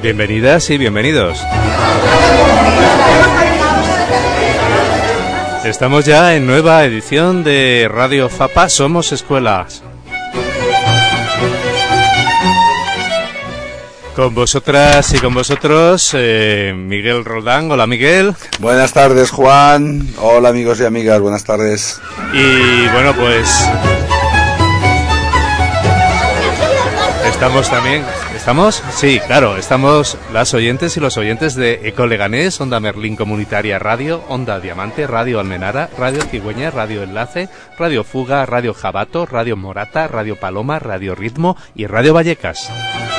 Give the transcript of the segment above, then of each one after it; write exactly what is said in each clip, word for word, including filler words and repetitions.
Bienvenidas y bienvenidos. Estamos ya en nueva edición de Radio Fapa Somos Escuelas. Con vosotras y con vosotros, eh, Miguel Roldán. Hola, Miguel. Buenas tardes, Juan. Hola, amigos y amigas, buenas tardes. Y bueno, pues estamos también, ¿estamos? Sí, claro, estamos las oyentes y los oyentes de Eco Leganés, Onda Merlín Comunitaria Radio, Onda Diamante, Radio Almenara, Radio Cigüeña, Radio Enlace, Radio Fuga, Radio Jabato, Radio Morata, Radio Paloma, Radio Ritmo y Radio Vallecas.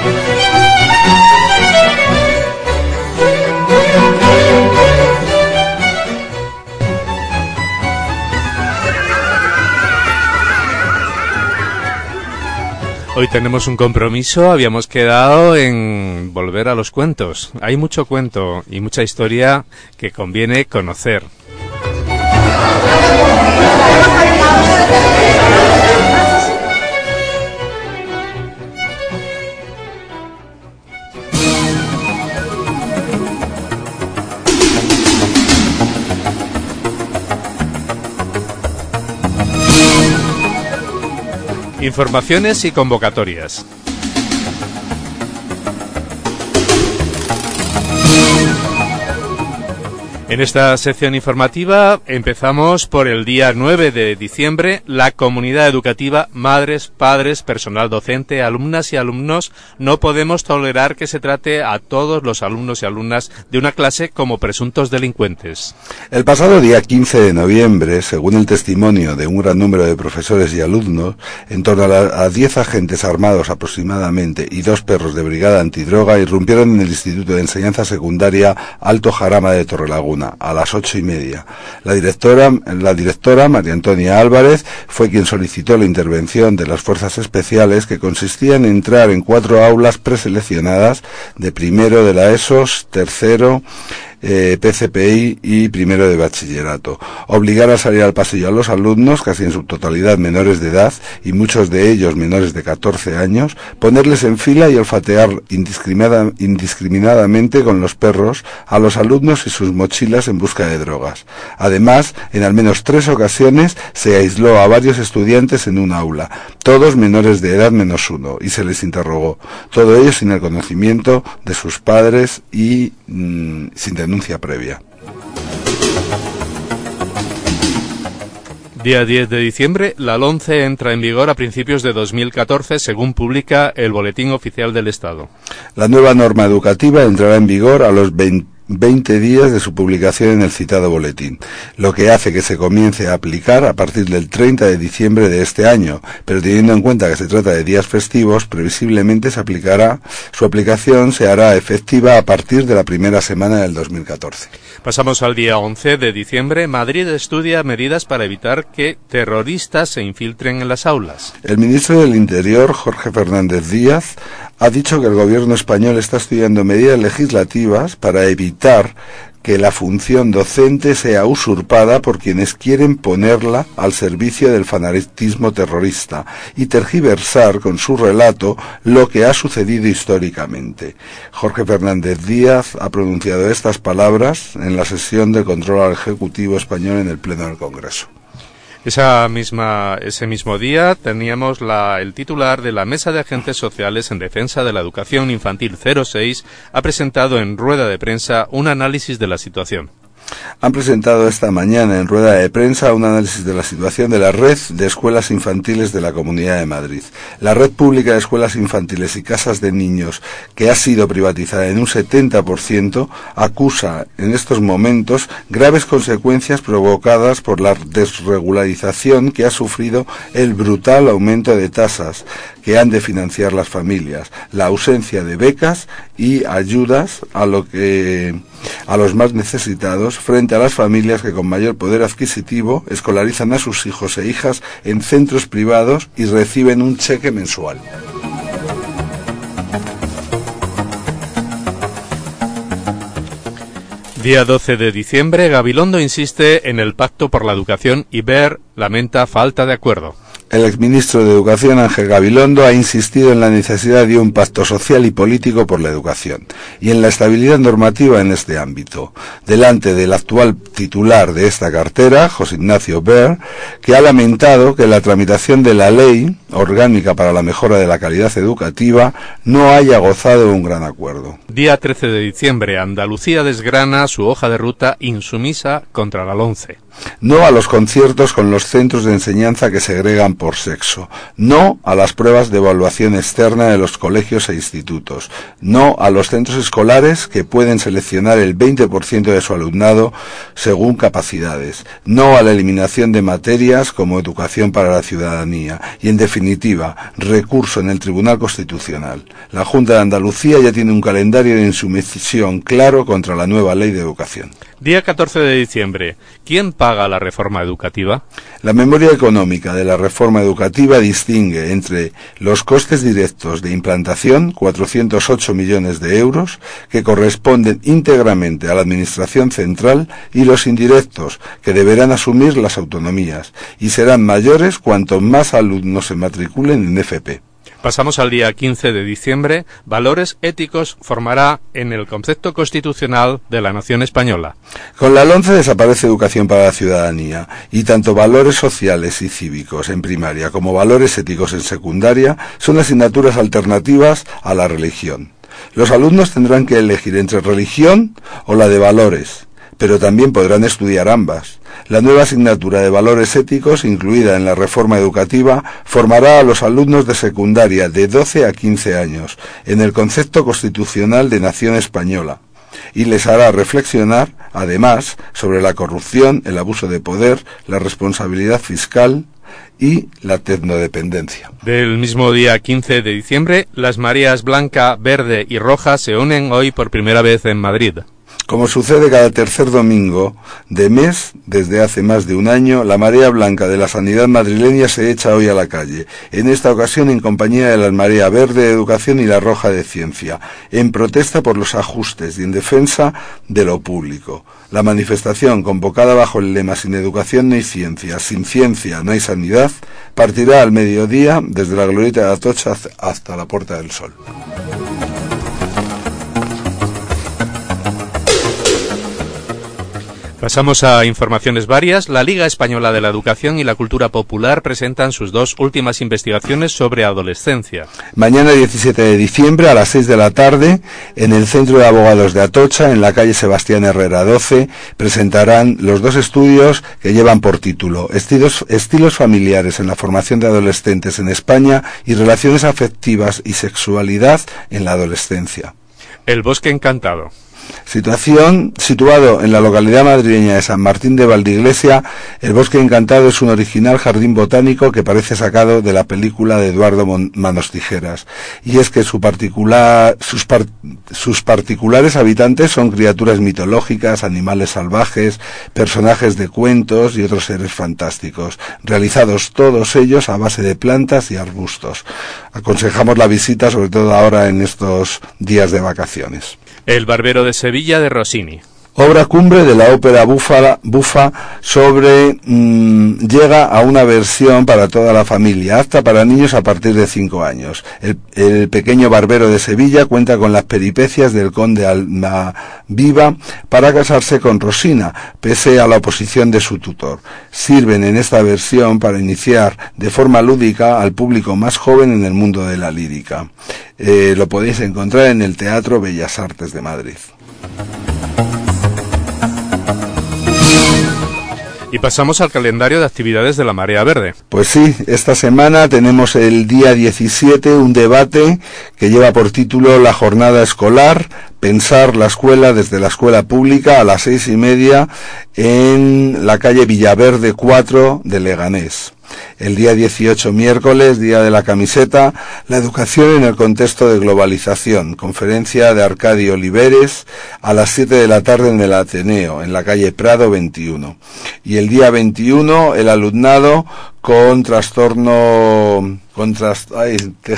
Hoy tenemos un compromiso, habíamos quedado en volver a los cuentos. Hay mucho cuento y mucha historia que conviene conocer. Informaciones y convocatorias. En esta sección informativa empezamos por el día nueve de diciembre. La comunidad educativa, madres, padres, personal docente, alumnas y alumnos, no podemos tolerar que se trate a todos los alumnos y alumnas de una clase como presuntos delincuentes. El pasado día quince de noviembre, según el testimonio de un gran número de profesores y alumnos, en torno a, la, a diez agentes armados aproximadamente y dos perros de brigada antidroga irrumpieron en el Instituto de Enseñanza Secundaria Alto Jarama de Torrelaguna a las ocho y media. La directora, la directora María Antonia Álvarez fue quien solicitó la intervención de las fuerzas especiales, que consistía en entrar en cuatro aulas preseleccionadas de primero de la ESO, tercero Eh, P C P I y primero de bachillerato, obligar a salir al pasillo a los alumnos, casi en su totalidad menores de edad y muchos de ellos menores de catorce años, ponerles en fila y olfatear indiscriminada, indiscriminadamente con los perros a los alumnos y sus mochilas en busca de drogas. Además, en al menos tres ocasiones se aisló a varios estudiantes en un aula, todos menores de edad menos uno, y se les interrogó, todo ello sin el conocimiento de sus padres y mmm, sin denuncia previa. Día diez de diciembre, la LOMCE entra en vigor a principios de dos mil catorce, según publica el Boletín Oficial del Estado. La nueva norma educativa entrará en vigor a los veinte días de su publicación en el citado boletín, lo que hace que se comience a aplicar a partir del treinta de diciembre de este año, pero teniendo en cuenta que se trata de días festivos, previsiblemente se aplicará, su aplicación se hará efectiva a partir de la primera semana del dos mil catorce. Pasamos al día once de diciembre. Madrid estudia medidas para evitar que terroristas se infiltren en las aulas. El ministro del Interior, Jorge Fernández Díaz, ha dicho que el gobierno español está estudiando medidas legislativas para evitar que la función docente sea usurpada por quienes quieren ponerla al servicio del fanatismo terrorista y tergiversar con su relato lo que ha sucedido históricamente. Jorge Fernández Díaz ha pronunciado estas palabras en la sesión de control al Ejecutivo español en el Pleno del Congreso. Esa misma, ese mismo día teníamos la, el titular de la Mesa de Agentes Sociales en Defensa de la Educación Infantil cero seis ha presentado en rueda de prensa un análisis de la situación. Han presentado esta mañana en rueda de prensa un análisis de la situación de la red de escuelas infantiles de la Comunidad de Madrid. La red pública de escuelas infantiles y casas de niños, que ha sido privatizada en un setenta por ciento, acusa en estos momentos graves consecuencias provocadas por la desregularización que ha sufrido el brutal aumento de tasas que han de financiar las familias, la ausencia de becas y ayudas a lo que a los más necesitados frente a las familias que con mayor poder adquisitivo escolarizan a sus hijos e hijas en centros privados y reciben un cheque mensual. Día doce de diciembre, Gabilondo insiste en el Pacto por la Educación y Ver lamenta falta de acuerdo. El exministro de Educación, Ángel Gabilondo, ha insistido en la necesidad de un pacto social y político por la educación y en la estabilidad normativa en este ámbito, delante del actual titular de esta cartera, José Ignacio Wert, que ha lamentado que la tramitación de la Ley Orgánica para la Mejora de la Calidad Educativa no haya gozado de un gran acuerdo. Día trece de diciembre, Andalucía desgrana su hoja de ruta insumisa contra la LOMCE. No a los conciertos con los centros de enseñanza que segregan por sexo. No a las pruebas de evaluación externa de los colegios e institutos. No a los centros escolares que pueden seleccionar el veinte por ciento de su alumnado según capacidades. No a la eliminación de materias como educación para la ciudadanía. Y en definitiva, recurso en el Tribunal Constitucional. La Junta de Andalucía ya tiene un calendario de insumisión claro contra la nueva Ley de Educación. Día catorce de diciembre. ¿Quién paga la reforma educativa? La memoria económica de la reforma educativa distingue entre los costes directos de implantación, cuatrocientos ocho millones de euros, que corresponden íntegramente a la Administración Central, y los indirectos, que deberán asumir las autonomías, y serán mayores cuanto más alumnos se matriculen en F P. Pasamos al día quince de diciembre. Valores éticos formará en el concepto constitucional de la nación española. Con la LOMCE desaparece educación para la ciudadanía, y tanto valores sociales y cívicos en primaria como valores éticos en secundaria son asignaturas alternativas a la religión. Los alumnos tendrán que elegir entre religión o la de valores, pero también podrán estudiar ambas. La nueva asignatura de valores éticos, incluida en la reforma educativa, formará a los alumnos de secundaria de doce a quince años, en el concepto constitucional de nación española, y les hará reflexionar, además, sobre la corrupción, el abuso de poder, la responsabilidad fiscal y la tecnodependencia. Del mismo día quince de diciembre, las mareas blanca, verde y roja se unen hoy por primera vez en Madrid. Como sucede cada tercer domingo de mes, desde hace más de un año, la marea blanca de la sanidad madrileña se echa hoy a la calle, en esta ocasión en compañía de la marea verde de educación y la roja de ciencia, en protesta por los ajustes y en defensa de lo público. La manifestación, convocada bajo el lema "Sin educación no hay ciencia, sin ciencia no hay sanidad", partirá al mediodía desde la glorieta de Atocha hasta la Puerta del Sol. Pasamos a informaciones varias. La Liga Española de la Educación y la Cultura Popular presentan sus dos últimas investigaciones sobre adolescencia. Mañana diecisiete de diciembre a las seis de la tarde, en el Centro de Abogados de Atocha, en la calle Sebastián Herrera doce, presentarán los dos estudios que llevan por título Estilos, estilos familiares en la formación de adolescentes en España y relaciones afectivas y sexualidad en la adolescencia. El Bosque Encantado. Situación, situado en la localidad madrileña de San Martín de Valdeiglesia, el Bosque Encantado es un original jardín botánico que parece sacado de la película de Eduardo Mon- Manos Tijeras, y es que su particular, sus, par, sus particulares habitantes son criaturas mitológicas, animales salvajes, personajes de cuentos y otros seres fantásticos, realizados todos ellos a base de plantas y arbustos. Aconsejamos la visita, sobre todo ahora en estos días de vacaciones. El Barbero de Sevilla de Rossini. Obra cumbre de la ópera bufa, bufa sobre mmm, llega a una versión para toda la familia, apta para niños a partir de cinco años. El, el pequeño Barbero de Sevilla cuenta con las peripecias del conde Almaviva para casarse con Rosina, pese a la oposición de su tutor. Sirven en esta versión para iniciar de forma lúdica al público más joven en el mundo de la lírica. Eh, lo podéis encontrar en el Teatro Bellas Artes de Madrid. Y pasamos al calendario de actividades de la Marea Verde. Pues sí, esta semana tenemos el día diecisiete un debate que lleva por título La jornada escolar, pensar la escuela desde la escuela pública, a las seis y media en la calle Villaverde cuatro de Leganés. El día dieciocho, miércoles, día de la camiseta, la educación en el contexto de globalización, conferencia de Arcadio Oliveres a las siete de la tarde en el Ateneo, en la calle Prado veintiuno. Y el día veintiuno, el alumnado con trastorno, con tras, ay,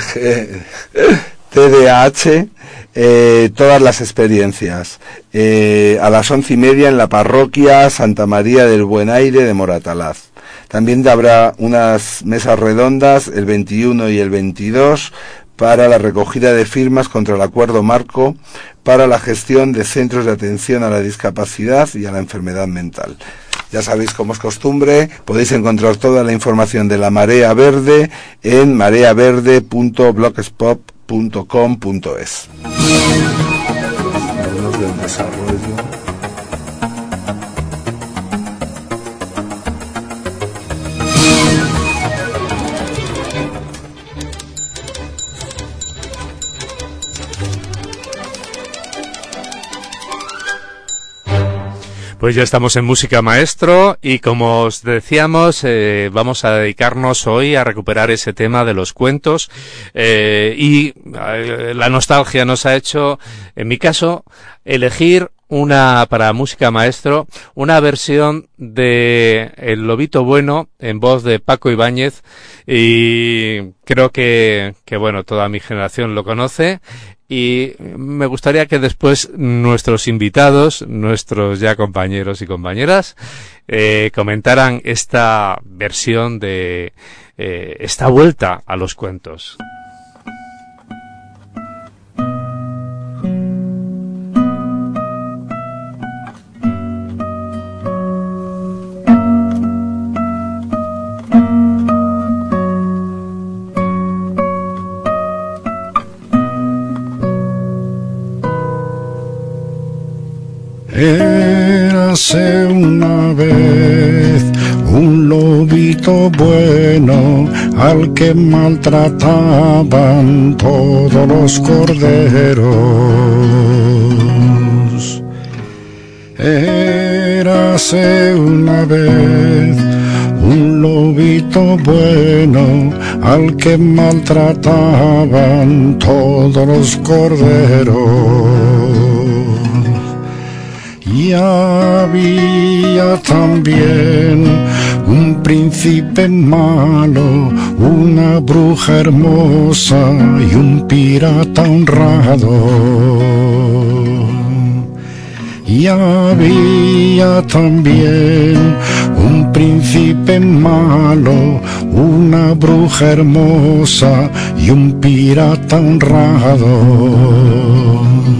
T D A H, eh, todas las experiencias, eh, a las once y media en la parroquia Santa María del Buen Aire de Moratalaz. También habrá unas mesas redondas el veintiuno y el veintidós para la recogida de firmas contra el acuerdo marco para la gestión de centros de atención a la discapacidad y a la enfermedad mental. Ya sabéis, como es costumbre, podéis encontrar toda la información de la Marea Verde en marea verde punto blogspot punto com punto es. Hablamos del desarrollo. Pues ya estamos en Música Maestro y como os decíamos, eh, vamos a dedicarnos hoy a recuperar ese tema de los cuentos eh, y eh, la nostalgia nos ha hecho, en mi caso, elegir una para Música Maestro, una versión de El Lobito Bueno en voz de Paco Ibáñez y creo que, que bueno, toda mi generación lo conoce. Y me gustaría que después nuestros invitados, nuestros ya compañeros y compañeras, eh, comentaran esta versión de eh, esta vuelta a los cuentos. Érase una vez un lobito bueno al que maltrataban todos los corderos. Érase una vez un lobito bueno al que maltrataban todos los corderos. Y había también un príncipe malo, una bruja hermosa y un pirata honrado. Y había también un príncipe malo, una bruja hermosa y un pirata honrado.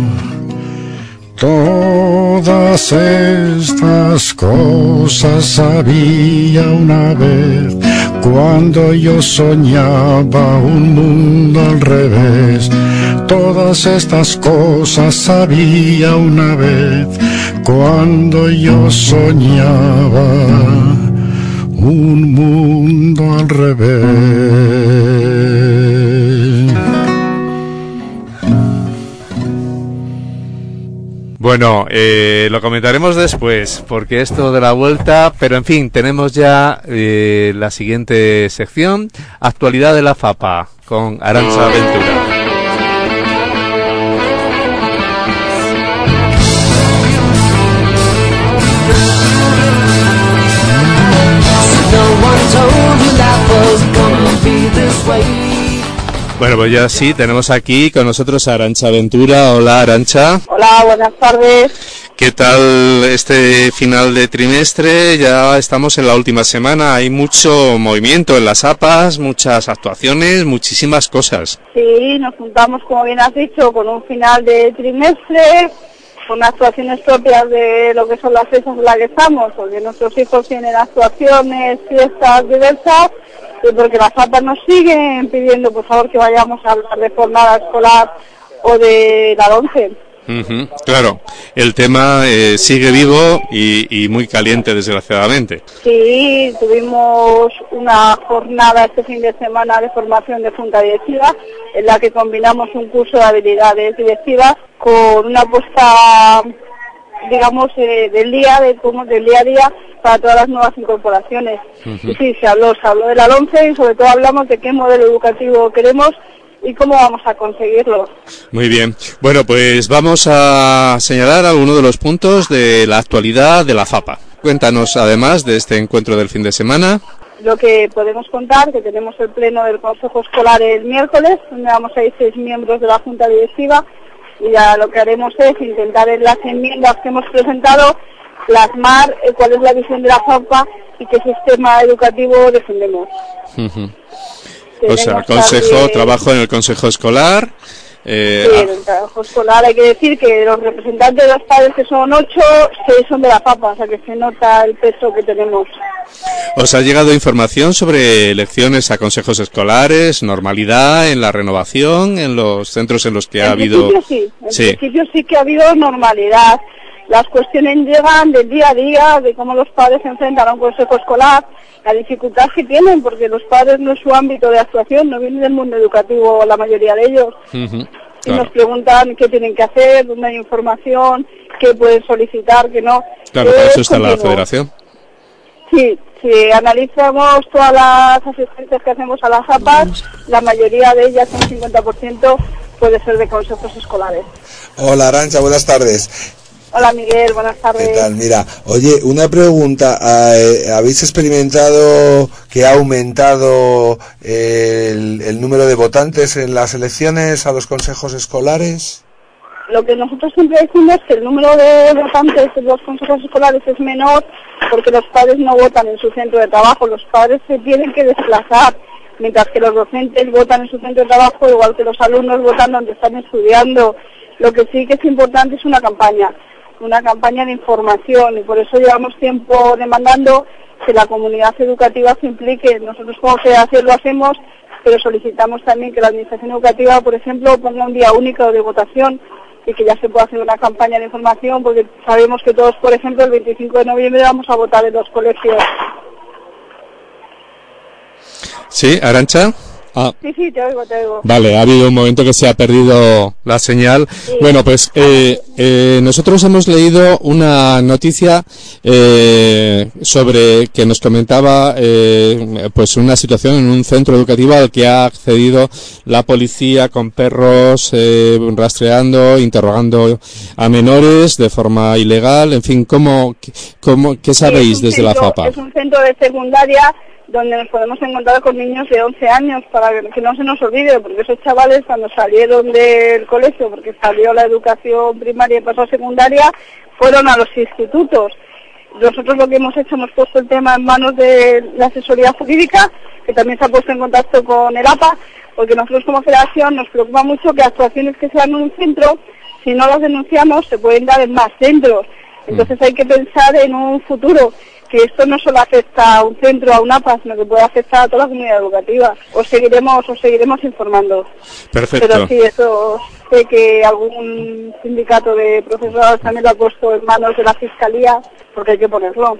Todas estas cosas había una vez, cuando yo soñaba un mundo al revés. Todas estas cosas había una vez, cuando yo soñaba un mundo al revés. Bueno, eh, lo comentaremos después, porque esto de la vuelta, pero en fin, tenemos ya eh, la siguiente sección, actualidad de la FAPA, con Arantxa Ventura. Bueno, pues ya sí, tenemos aquí con nosotros a Arantxa Ventura. Hola, Arantxa. Hola, buenas tardes. ¿Qué tal este final de trimestre? Ya estamos en la última semana, hay mucho movimiento en las A P As, muchas actuaciones, muchísimas cosas. Sí, nos juntamos, como bien has dicho, con un final de trimestre, con actuaciones propias de lo que son las fechas en las que estamos, porque nuestros hijos tienen actuaciones, fiestas diversas, y porque las A P As nos siguen pidiendo, por favor, que vayamos a hablar de jornada escolar o de la once. Uh-huh, claro, el tema eh, sigue vivo y, y muy caliente, desgraciadamente. Sí, tuvimos una jornada este fin de semana de formación de junta directiva, en la que combinamos un curso de habilidades directivas con una apuesta, digamos, eh, del día, de cómo del día a día para todas las nuevas incorporaciones. Uh-huh. Y sí, se habló, se habló de la once y sobre todo hablamos de qué modelo educativo queremos y cómo vamos a conseguirlo. Muy bien. Bueno, pues vamos a señalar algunos de los puntos de la actualidad de la FAPA. Cuéntanos, además de este encuentro del fin de semana. Lo que podemos contar, que tenemos el pleno del Consejo Escolar el miércoles, donde vamos a ir seis miembros de la Junta Directiva, y ya lo que haremos es intentar en las enmiendas que hemos presentado plasmar eh, cuál es la visión de la FAPA y qué sistema educativo defendemos. Uh-huh. O sea, consejo, también... trabajo en el consejo escolar. Eh, sí, en el trabajo escolar hay que decir que los representantes de los padres, que son ocho, seis son de la papa, o sea que se nota el peso que tenemos. ¿Os ha llegado información sobre elecciones a consejos escolares, normalidad en la renovación, en los centros en los que ha habido...? En principio sí, en sí. principio sí que ha habido normalidad. Las cuestiones llegan del día a día, de cómo los padres se enfrentan a un consejo escolar, la dificultad que tienen, porque los padres no es su ámbito de actuación, no vienen del mundo educativo la mayoría de ellos. Uh-huh, y claro. Nos preguntan qué tienen que hacer, dónde hay información, qué pueden solicitar, qué no. Claro, para eso está la federación. Sí, si analizamos todas las asistencias que hacemos a las A P A s, la mayoría de ellas, un cincuenta por ciento, puede ser de consejos escolares. Hola, Arantxa, buenas tardes. Hola, Miguel, buenas tardes. ¿Qué tal? Mira, oye, una pregunta. Eh, ¿Habéis experimentado que ha aumentado el, el número de votantes en las elecciones a los consejos escolares? Lo que nosotros siempre decimos es que el número de votantes en los consejos escolares es menor porque los padres no votan en su centro de trabajo, los padres se tienen que desplazar, mientras que los docentes votan en su centro de trabajo, igual que los alumnos votan donde están estudiando. Lo que sí que es importante es una campaña. una campaña de información y por eso llevamos tiempo demandando que la comunidad educativa se implique. Nosotros como federación lo hacemos, pero solicitamos también que la administración educativa, por ejemplo, ponga un día único de votación y que ya se pueda hacer una campaña de información, porque sabemos que todos, por ejemplo, el veinticinco de noviembre vamos a votar en los colegios. Sí, Arantxa. Ah. Sí, sí, te oigo, te oigo. Vale, ha habido un momento que se ha perdido la señal. Sí. Bueno, pues eh, eh, nosotros hemos leído una noticia eh, sobre que nos comentaba eh, pues una situación en un centro educativo al que ha accedido la policía con perros eh, rastreando, interrogando a menores de forma ilegal. En fin, ¿cómo, cómo, ¿qué sabéis sí, desde centro, la FAPA? Es un centro de secundaria donde nos podemos encontrar con niños de once años, para que no se nos olvide, porque esos chavales cuando salieron del colegio, porque salió la educación primaria y pasó a secundaria, fueron a los institutos. Nosotros lo que hemos hecho, hemos puesto el tema en manos de la asesoría jurídica, que también se ha puesto en contacto con el A P A, porque nosotros como federación nos preocupa mucho que actuaciones que se dan en un centro, si no las denunciamos, se pueden dar en más centros. Entonces hay que pensar en un futuro, que esto no solo afecta a un centro, a un A P A, sino que puede afectar a toda la comunidad educativa. Os seguiremos, os seguiremos informando. Perfecto. Pero sí, eso sé que algún sindicato de profesorados también lo ha puesto en manos de la Fiscalía, porque hay que ponerlo.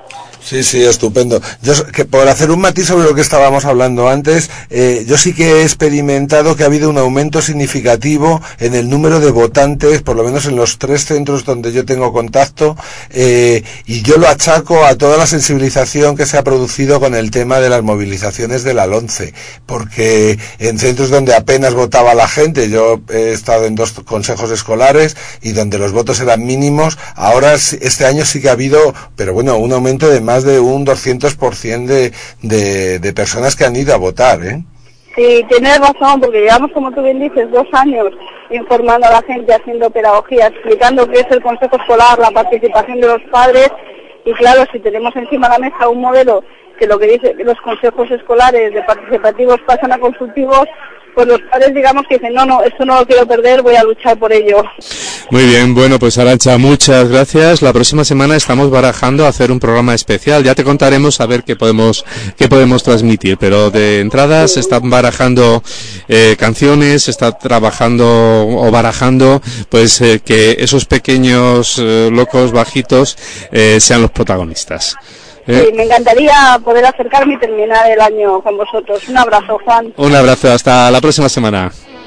Sí, sí, estupendo. Yo, que por hacer un matiz sobre lo que estábamos hablando antes, eh, yo sí que he experimentado que ha habido un aumento significativo en el número de votantes, por lo menos en los tres centros donde yo tengo contacto, eh, y yo lo achaco a toda la sensibilización que se ha producido con el tema de las movilizaciones de la LONCE, porque en centros donde apenas votaba la gente, yo he estado en dos consejos escolares y donde los votos eran mínimos, ahora este año sí que ha habido, pero bueno, un aumento de más más de un doscientos por ciento de, de, de personas que han ido a votar, ¿eh? Sí, tienes razón, porque llevamos, como tú bien dices, dos años informando a la gente, haciendo pedagogía, explicando qué es el consejo escolar, la participación de los padres, y claro, si tenemos encima de la mesa un modelo que lo que dice que los consejos escolares de participativos pasan a consultivos, pues los padres digamos que dicen, no, no, esto no lo quiero perder, voy a luchar por ello. Muy bien, bueno, pues Arantxa, muchas gracias. La próxima semana estamos barajando hacer un programa especial, ya te contaremos a ver qué podemos qué podemos transmitir, pero de entrada se están barajando eh, canciones, se está trabajando o barajando pues eh, que esos pequeños eh, locos bajitos eh, sean los protagonistas. ¿Eh? Sí, me encantaría poder acercarme y terminar el año con vosotros. Un abrazo, Juan. Un abrazo, hasta la próxima semana.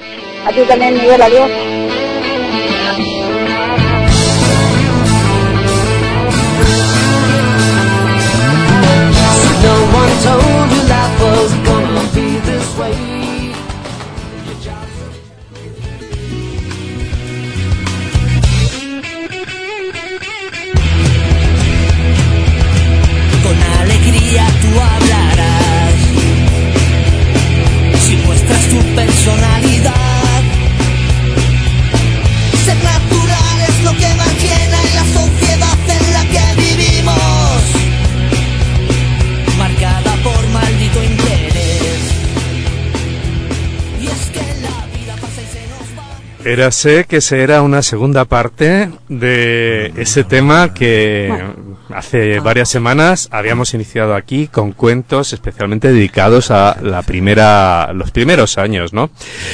A ti también, Miguel, adiós. Tú hablarás si muestras tu personalidad. Érase que será una segunda parte de ese tema que hace varias semanas habíamos iniciado aquí con cuentos especialmente dedicados a la primera, los primeros años, ¿no?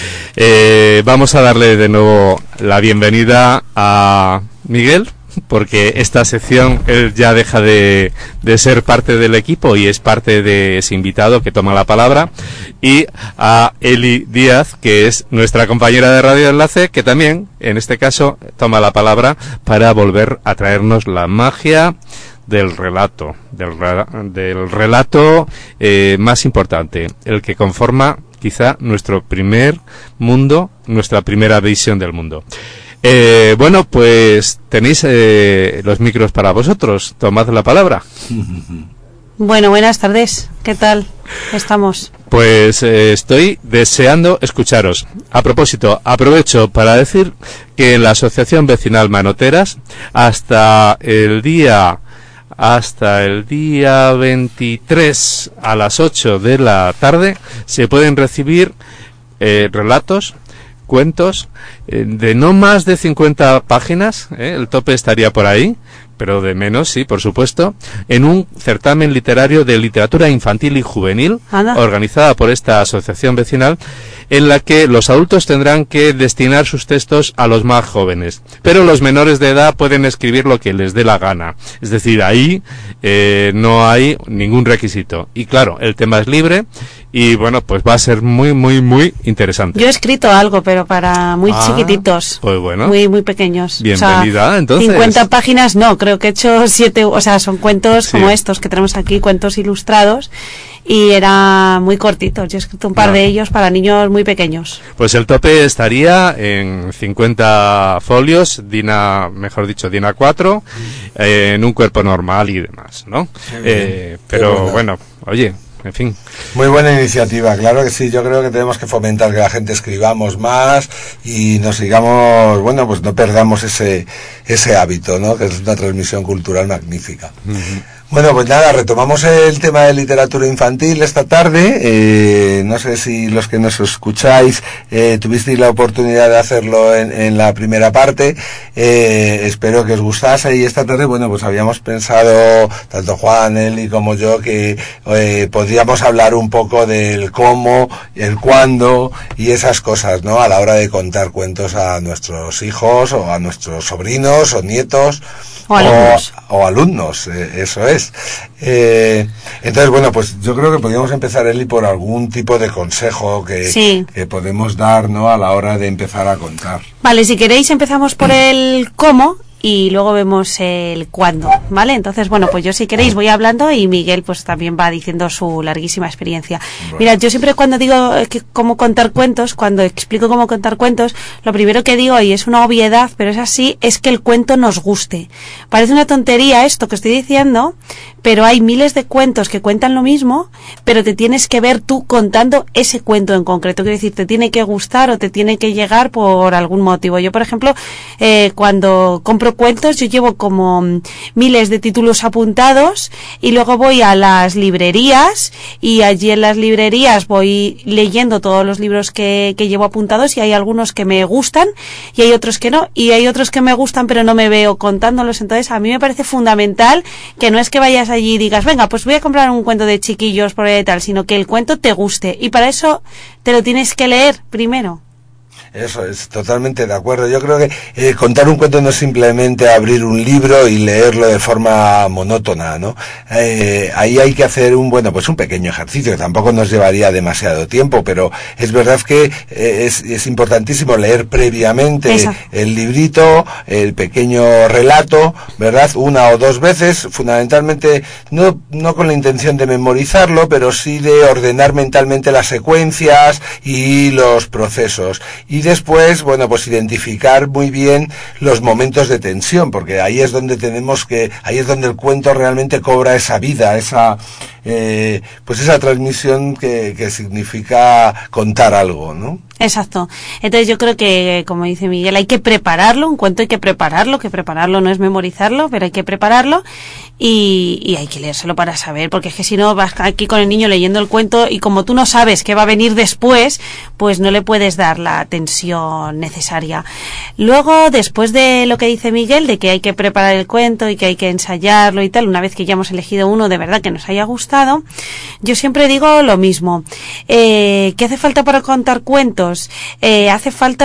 Eh, vamos a darle de nuevo la bienvenida a Miguel, porque esta sección él ya deja de, de ser parte del equipo y es parte de ese invitado que toma la palabra, y a Eli Díaz, que es nuestra compañera de Radio Enlace, que también en este caso toma la palabra para volver a traernos la magia del relato, del, del relato eh, más importante, el que conforma quizá nuestro primer mundo, nuestra primera visión del mundo. Eh, bueno, pues tenéis eh, los micros para vosotros. Tomad la palabra. Bueno, buenas tardes. ¿Qué tal estamos? Pues eh, estoy deseando escucharos. A propósito, aprovecho para decir que en la Asociación Vecinal Manoteras, hasta el día hasta el día veintitrés a las ocho de la tarde se pueden recibir eh, relatos, cuentos eh, de no más de cincuenta páginas, ¿eh? El tope estaría por ahí, pero de menos, sí, por supuesto, en un certamen literario de literatura infantil y juvenil, ¿Anda? organizada por esta asociación vecinal, en la que los adultos tendrán que destinar sus textos a los más jóvenes, pero los menores de edad pueden escribir lo que les dé la gana. Es decir, ahí eh, no hay ningún requisito. Y claro, el tema es libre y bueno, pues va a ser muy, muy, muy interesante. Yo he escrito algo, pero para muy ah, chiquititos, pues bueno, muy, muy pequeños. Bienvenida, o sea, entonces. cincuenta páginas no, creo que he hecho siete, o sea, son cuentos sí. como estos que tenemos aquí, cuentos ilustrados. Y era muy cortitos. Yo he escrito un par no. de ellos para niños muy pequeños. Pues el tope estaría en cincuenta folios, Dina, mejor dicho, Dina cuatro, eh, en un cuerpo normal y demás, ¿no? Eh, pero bueno, oye, en fin. Muy buena iniciativa, claro que sí. Yo creo que tenemos que fomentar que la gente escribamos más y nos sigamos, bueno, pues no perdamos ese ese hábito, ¿no? Que es una transmisión cultural magnífica. Uh-huh. Bueno, pues nada, retomamos el tema de literatura infantil esta tarde. Eh, no sé si los que nos escucháis eh, tuvisteis la oportunidad de hacerlo en, en la primera parte. Eh, espero que os gustase. Y esta tarde, bueno, pues habíamos pensado, tanto Juan, Eli como yo, que eh, podríamos hablar un poco del cómo, el cuándo y esas cosas, ¿no? A la hora de contar cuentos a nuestros hijos o a nuestros sobrinos o nietos. O alumnos. O, o alumnos, eh, eso es. Eh, entonces, bueno, pues yo creo que podríamos empezar, Eli, por algún tipo de consejo que, sí. que podemos dar, ¿no? A la hora de empezar a contar. Vale, si queréis empezamos por el cómo y luego vemos el cuándo, ¿vale? Entonces, bueno, pues yo si queréis voy hablando y Miguel pues también va diciendo su larguísima experiencia. Bueno. Mira, yo siempre cuando digo que cómo contar cuentos, cuando explico cómo contar cuentos, lo primero que digo, y es una obviedad, pero es así, es que el cuento nos guste. Parece una tontería esto que estoy diciendo, pero hay miles de cuentos que cuentan lo mismo, pero te tienes que ver tú contando ese cuento en concreto. Quiero decir, te tiene que gustar o te tiene que llegar por algún motivo. Yo, por ejemplo, eh, cuando compro cuentos, yo llevo como miles de títulos apuntados y luego voy a las librerías y allí en las librerías voy leyendo todos los libros que, que llevo apuntados y hay algunos que me gustan y hay otros que no, y hay otros que me gustan pero no me veo contándolos. Entonces a mí me parece fundamental que no es que vayas allí y digas, venga, pues voy a comprar un cuento de chiquillos por ahí tal, sino que el cuento te guste y para eso te lo tienes que leer primero. Eso es, totalmente de acuerdo. Yo creo que eh, contar un cuento no es simplemente abrir un libro y leerlo de forma monótona, ¿no? Eh, ahí hay que hacer un, bueno, pues un pequeño ejercicio, que tampoco nos llevaría demasiado tiempo, pero es verdad que eh, es, es importantísimo leer previamente Eso. el librito, el pequeño relato, ¿verdad? Una o dos veces, fundamentalmente, no, no con la intención de memorizarlo, pero sí de ordenar mentalmente las secuencias y los procesos. Y después, bueno, pues identificar muy bien los momentos de tensión, porque ahí es donde tenemos que, ahí es donde el cuento realmente cobra esa vida, esa, eh, pues esa transmisión que, que significa contar algo, ¿no? Exacto. Entonces yo creo que, como dice Miguel, hay que prepararlo, un cuento hay que prepararlo, que prepararlo no es memorizarlo, pero hay que prepararlo y, y hay que leérselo para saber, porque es que si no vas aquí con el niño leyendo el cuento y como tú no sabes qué va a venir después, pues no le puedes dar la atención necesaria. Luego, después de lo que dice Miguel, de que hay que preparar el cuento y que hay que ensayarlo y tal, una vez que ya hemos elegido uno de verdad que nos haya gustado, yo siempre digo lo mismo. Eh, ¿qué hace falta para contar cuentos? Eh, hace falta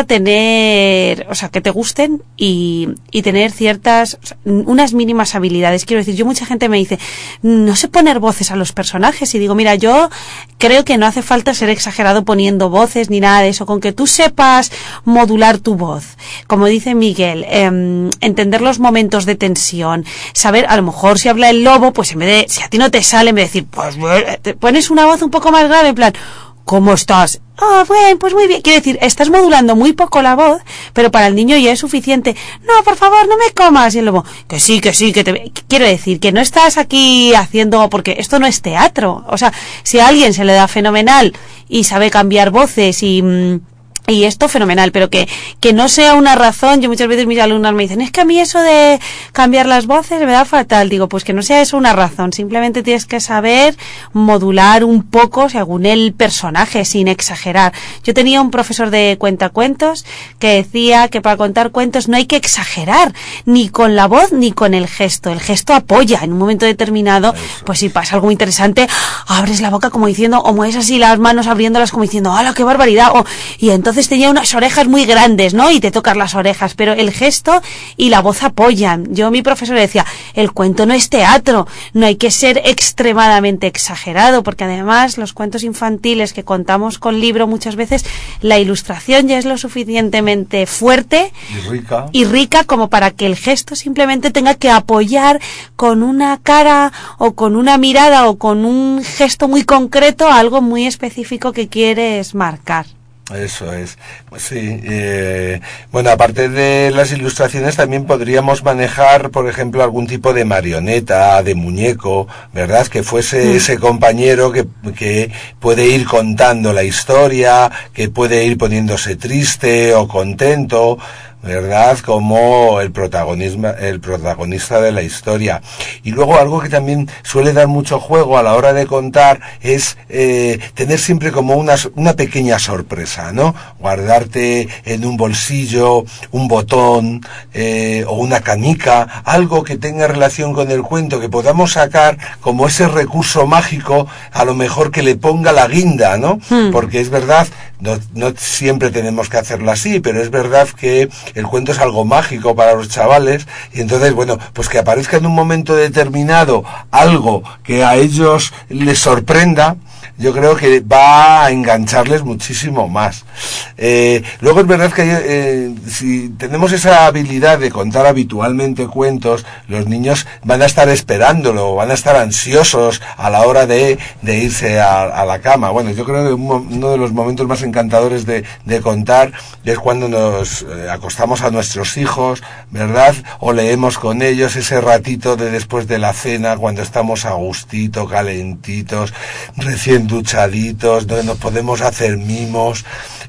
tener, o sea, que te gusten y, y tener ciertas, o sea, unas mínimas habilidades. Quiero decir, yo mucha gente me dice, no sé poner voces a los personajes, y digo, mira, yo creo que no hace falta ser exagerado poniendo voces ni nada de eso, con que tú sepas modular tu voz, como dice Miguel, eh, entender los momentos de tensión, saber, a lo mejor si habla el lobo, pues en vez de, si a ti no te sale, en vez de decir, pues te pones una voz un poco más grave, en plan, ¿cómo estás? Ah, oh, bueno, pues muy bien. Quiero decir, estás modulando muy poco la voz, pero para el niño ya es suficiente. No, por favor, no me comas. Y el lobo, que sí, que sí, que te... Quiero decir, que no estás aquí haciendo... Porque esto no es teatro. O sea, si a alguien se le da fenomenal y sabe cambiar voces y... Mmm, y esto fenomenal, pero que, que no sea una razón. Yo muchas veces mis alumnas me dicen, es que a mí eso de cambiar las voces me da fatal. Digo, pues que no sea eso una razón, simplemente tienes que saber modular un poco según el personaje, sin exagerar. Yo tenía un profesor de cuentacuentos que decía que para contar cuentos no hay que exagerar, ni con la voz ni con el gesto. El gesto apoya en un momento determinado, pues si pasa algo interesante, abres la boca como diciendo, o mueves así las manos abriéndolas como diciendo, ¡hala, qué barbaridad! O, y entonces tenía unas orejas muy grandes, ¿no? Y te tocas las orejas, pero el gesto y la voz apoyan. Yo, mi profesor decía, el cuento no es teatro, no hay que ser extremadamente exagerado, porque además los cuentos infantiles que contamos con libro muchas veces, la ilustración ya es lo suficientemente fuerte y rica, y rica como para que el gesto simplemente tenga que apoyar con una cara o con una mirada o con un gesto muy concreto a algo muy específico que quieres marcar. Eso es, pues sí. Eh, bueno, aparte de las ilustraciones también podríamos manejar, por ejemplo, algún tipo de marioneta, de muñeco, ¿verdad? Que fuese mm. ese compañero que, que puede ir contando la historia, que puede ir poniéndose triste o contento, ¿verdad? Como el protagonismo, el protagonista de la historia. Y luego algo que también suele dar mucho juego a la hora de contar es eh, tener siempre como una, una pequeña sorpresa, ¿no? Guardarte en un bolsillo un botón eh, o una canica, algo que tenga relación con el cuento, que podamos sacar como ese recurso mágico, a lo mejor que le ponga la guinda, ¿no? Hmm. Porque es verdad, no, no siempre tenemos que hacerlo así, pero es verdad que el cuento es algo mágico para los chavales, y entonces, bueno, pues que aparezca en un momento determinado algo que a ellos les sorprenda, yo creo que va a engancharles muchísimo más. Eh, luego es verdad que eh, si tenemos esa habilidad de contar habitualmente cuentos, los niños van a estar esperándolo, van a estar ansiosos a la hora de, de irse a, a la cama. Bueno, yo creo que uno de los momentos más encantadores de, de contar es cuando nos eh, acostamos a nuestros hijos, ¿verdad? O leemos con ellos ese ratito de después de la cena, cuando estamos a gustito, calentitos, recién duchaditos, donde nos podemos hacer mimos,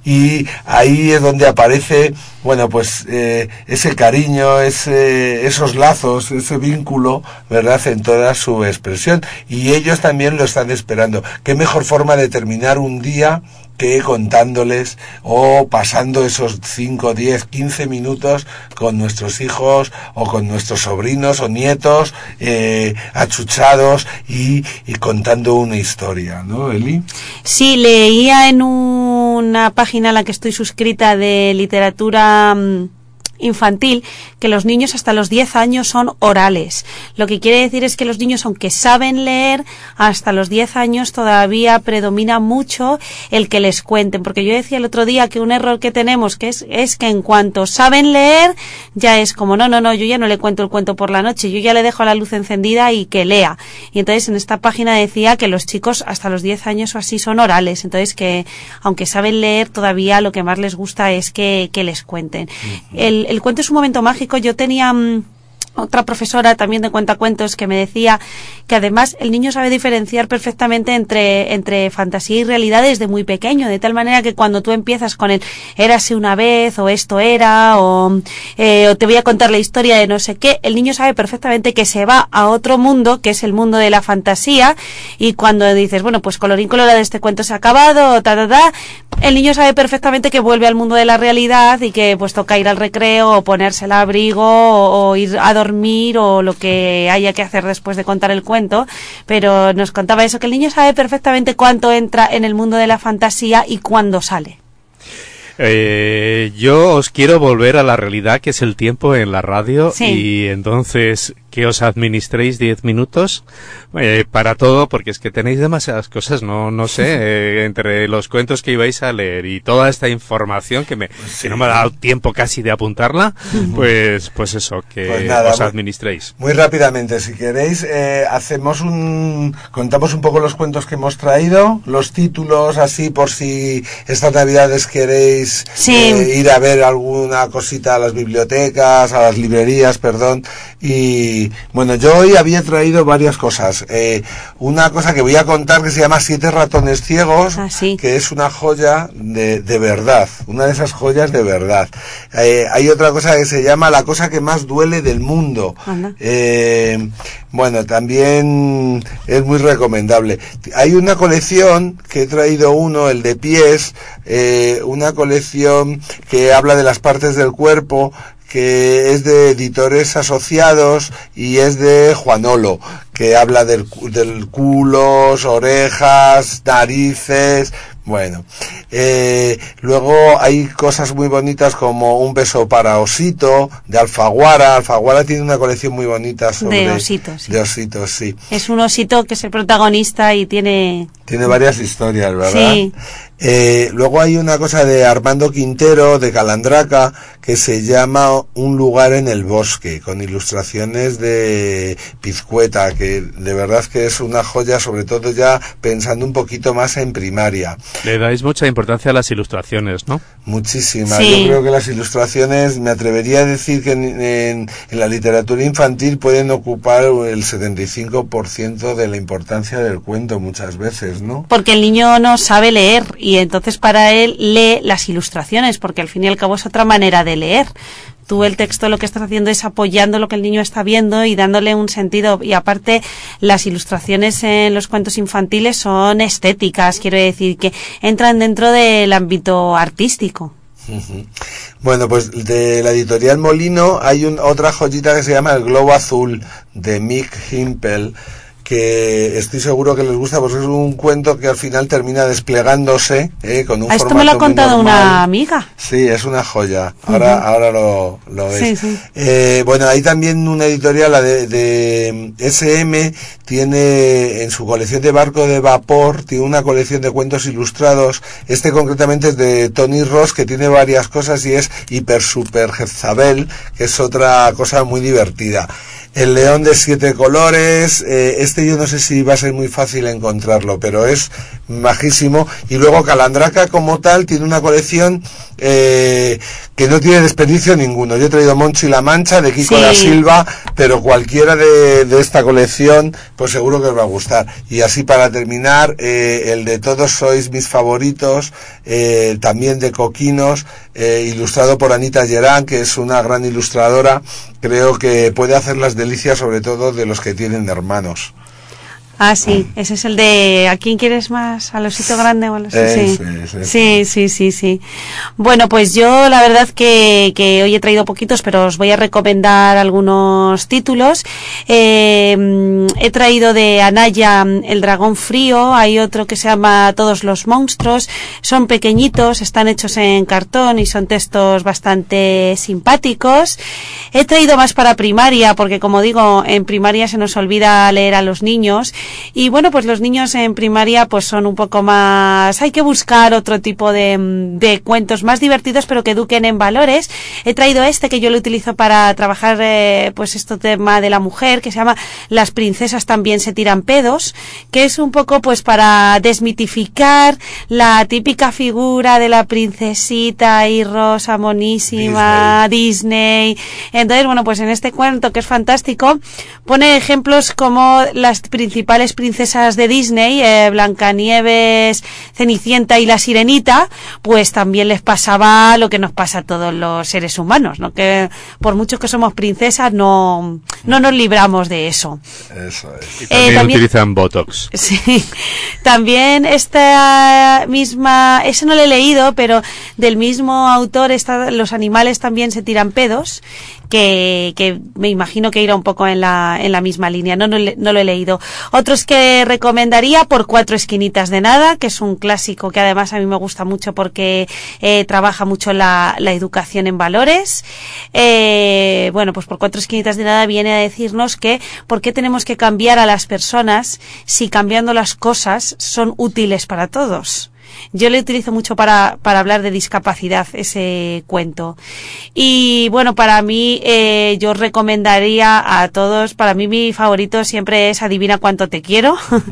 y ahí es donde aparece, bueno, pues eh, ese cariño, ese, esos lazos, ese vínculo, ¿verdad?, en toda su expresión, y ellos también lo están esperando. ¿Qué mejor forma de terminar un día que contándoles o pasando esos cinco, diez, quince minutos con nuestros hijos o con nuestros sobrinos o nietos eh, achuchados y, y contando una historia, ¿no, Eli? Sí, leía en una página a la que estoy suscrita de literatura um, infantil que los niños hasta los diez años son orales. Lo que quiere decir es que los niños, aunque saben leer, hasta los diez años todavía predomina mucho el que les cuenten, porque yo decía el otro día que un error que tenemos que es, es que en cuanto saben leer ya es como no, no, no, yo ya no le cuento el cuento por la noche, yo ya le dejo la luz encendida y que lea. Y entonces en esta página decía que los chicos hasta los diez años o así son orales, entonces que aunque saben leer todavía lo que más les gusta es que, que les cuenten. Uh-huh. El, el cuento es un momento mágico. Yo tenía mmm, otra profesora también de cuentacuentos que me decía que además el niño sabe diferenciar perfectamente entre entre fantasía y realidad desde muy pequeño, de tal manera que cuando tú empiezas con el érase una vez o esto era o, eh, o te voy a contar la historia de no sé qué, el niño sabe perfectamente que se va a otro mundo, que es el mundo de la fantasía, y cuando dices, bueno, pues colorín colorado, este cuento se ha acabado, ta, ta, ta, el niño sabe perfectamente que vuelve al mundo de la realidad y que pues toca ir al recreo o ponerse el abrigo o, o ir a dormir o lo que haya que hacer después de contar el cuento, pero nos contaba eso, que el niño sabe perfectamente cuánto entra en el mundo de la fantasía y cuándo sale. Eh, yo os quiero volver a la realidad, que es el tiempo en la radio, sí. Y entonces que os administréis diez minutos eh, para todo, porque es que tenéis demasiadas cosas, no no sé, eh, entre los cuentos que ibais a leer y toda esta información que me sí. que no me ha dado tiempo casi de apuntarla, pues pues eso, que pues nada, os administréis. Muy, muy rápidamente, si queréis, eh, hacemos un contamos un poco los cuentos que hemos traído, los títulos, así por si estas navidades queréis sí. eh, ir a ver alguna cosita a las bibliotecas, a las librerías, perdón, y bueno, yo hoy había traído varias cosas. Eh, una cosa que voy a contar que se llama Siete ratones ciegos, ah, sí. que es una joya de, de verdad, una de esas joyas de verdad. Eh, hay otra cosa que se llama La cosa que más duele del mundo. Eh, bueno, también es muy recomendable. Hay una colección que he traído uno, el de pies, eh, una colección que habla de las partes del cuerpo, que es de Editores Asociados y es de Juanolo, que habla del, del culos, orejas, narices. Bueno, eh, luego hay cosas muy bonitas como Un beso para Osito, de Alfaguara. Alfaguara tiene una colección muy bonita sobre... De ositos, sí. De ositos, sí. Es un osito que es el protagonista y tiene... Tiene varias historias, ¿verdad? Sí. Eh, luego hay una cosa de Armando Quintero, de Calandraca, que se llama Un lugar en el bosque, con ilustraciones de Pizcueta, que de verdad que es una joya, sobre todo ya pensando un poquito más en primaria. Le dais mucha importancia a las ilustraciones, ¿no? Muchísima. Sí. Yo creo que las ilustraciones, me atrevería a decir que en, en, en la literatura infantil pueden ocupar el setenta y cinco por ciento de la importancia del cuento muchas veces, ¿no? Porque el niño no sabe leer y entonces para él lee las ilustraciones, porque al fin y al cabo es otra manera de leer. Tú el texto lo que estás haciendo es apoyando lo que el niño está viendo y dándole un sentido. Y aparte, las ilustraciones en los cuentos infantiles son estéticas, quiero decir, que entran dentro del ámbito artístico. Uh-huh. Bueno, pues de la editorial Molino hay un, otra joyita que se llama El globo azul, de Mick Himpel, que estoy seguro que les gusta porque es un cuento que al final termina desplegándose eh, con un a esto formato me lo ha contado muy normal. Una amiga. Sí, es una joya. Ahora, uh-huh. ahora lo, lo ves. Sí, sí. Eh, bueno, hay también una editorial, la de, de ese eme, tiene en su colección de Barco de Vapor, tiene una colección de cuentos ilustrados. Este concretamente es de Tony Ross, que tiene varias cosas y es Hiper Super Jezabel, que es otra cosa muy divertida. El león de siete colores, eh, este yo no sé si va a ser muy fácil encontrarlo, pero es majísimo. Y luego Calandraca como tal tiene una colección eh, que no tiene desperdicio ninguno. Yo he traído Monchi la Mancha de Kiko sí. da Silva, pero cualquiera de, de esta colección pues seguro que os va a gustar. Y así para terminar, eh, el de Todos sois mis favoritos, eh, también de Coquinos, eh, ilustrado por Anita Gerán, que es una gran ilustradora. Creo que puede hacer las delicias sobre todo de los que tienen hermanos. Ah, sí, ese es el de ¿a quién quieres más? ¿Al osito grande o al osito? Sí. Sí. sí, sí, sí, sí. Bueno, pues yo la verdad que, que hoy he traído poquitos, pero os voy a recomendar algunos títulos. Eh, he traído de Anaya El dragón frío, hay otro que se llama Todos los monstruos, son pequeñitos, están hechos en cartón y son textos bastante simpáticos. He traído más para primaria, porque como digo, en primaria se nos olvida leer a los niños. Y bueno, pues los niños en primaria pues son un poco más, hay que buscar otro tipo de, de cuentos más divertidos pero que eduquen en valores. He traído este que yo lo utilizo para trabajar eh, pues este tema de la mujer, que se llama Las princesas también se tiran pedos, que es un poco pues para desmitificar la típica figura de la princesita y rosa monísima Disney. Disney. Entonces, bueno, pues en este cuento, que es fantástico, pone ejemplos como las principales princesas de Disney, eh, Blancanieves, Cenicienta y la Sirenita, pues también les pasaba lo que nos pasa a todos los seres humanos, ¿no? Que por mucho que somos princesas no, no nos libramos de eso. Eso es. Y también, eh, también utilizan Botox. Sí, también esta misma, eso no lo he leído, pero del mismo autor está Los animales también se tiran pedos, que, que me imagino que irá un poco en la, en la misma línea, no, no, no lo he leído. Otros que recomendaría, Por cuatro esquinitas de nada, que es un clásico que además a mí me gusta mucho porque eh, trabaja mucho la, la educación en valores. Eh, bueno, pues Por cuatro esquinitas de nada viene a decirnos que por qué tenemos que cambiar a las personas si cambiando las cosas son útiles para todos. Yo le utilizo mucho para, para hablar de discapacidad, ese cuento. Y bueno, para mí, eh, yo recomendaría a todos, para mí mi favorito siempre es Adivina cuánto te quiero.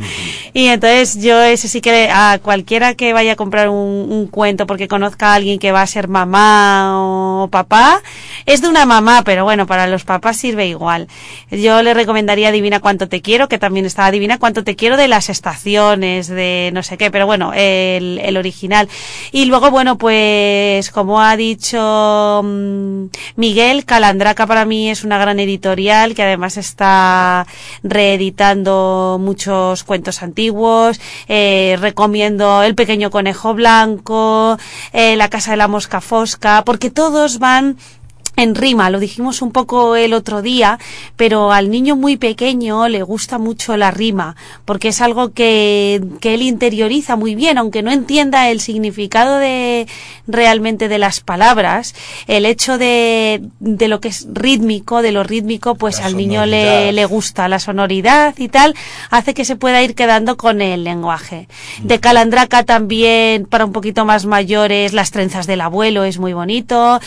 Y entonces yo ese sí que a cualquiera que vaya a comprar un, un cuento porque conozca a alguien que va a ser mamá o papá, es de una mamá, pero bueno, para los papás sirve igual. Yo le recomendaría Adivina cuánto te quiero, que también está Adivina cuánto te quiero de las estaciones, de no sé qué, pero bueno, el el original. Y luego, bueno, pues como ha dicho um, Miguel, Calandraca para mí es una gran editorial que además está reeditando muchos cuentos antiguos. Eh, recomiendo El pequeño conejo blanco, eh, La casa de la mosca fosca, porque todos van en rima, lo dijimos un poco el otro día, pero al niño muy pequeño le gusta mucho la rima, porque es algo que, que él interioriza muy bien, aunque no entienda el significado de realmente de las palabras, el hecho de, de lo que es rítmico, de lo rítmico, pues la al niño le, le gusta la sonoridad y tal, hace que se pueda ir quedando con el lenguaje. De Calandraca también, para un poquito más mayores, Las trenzas del abuelo es muy bonito.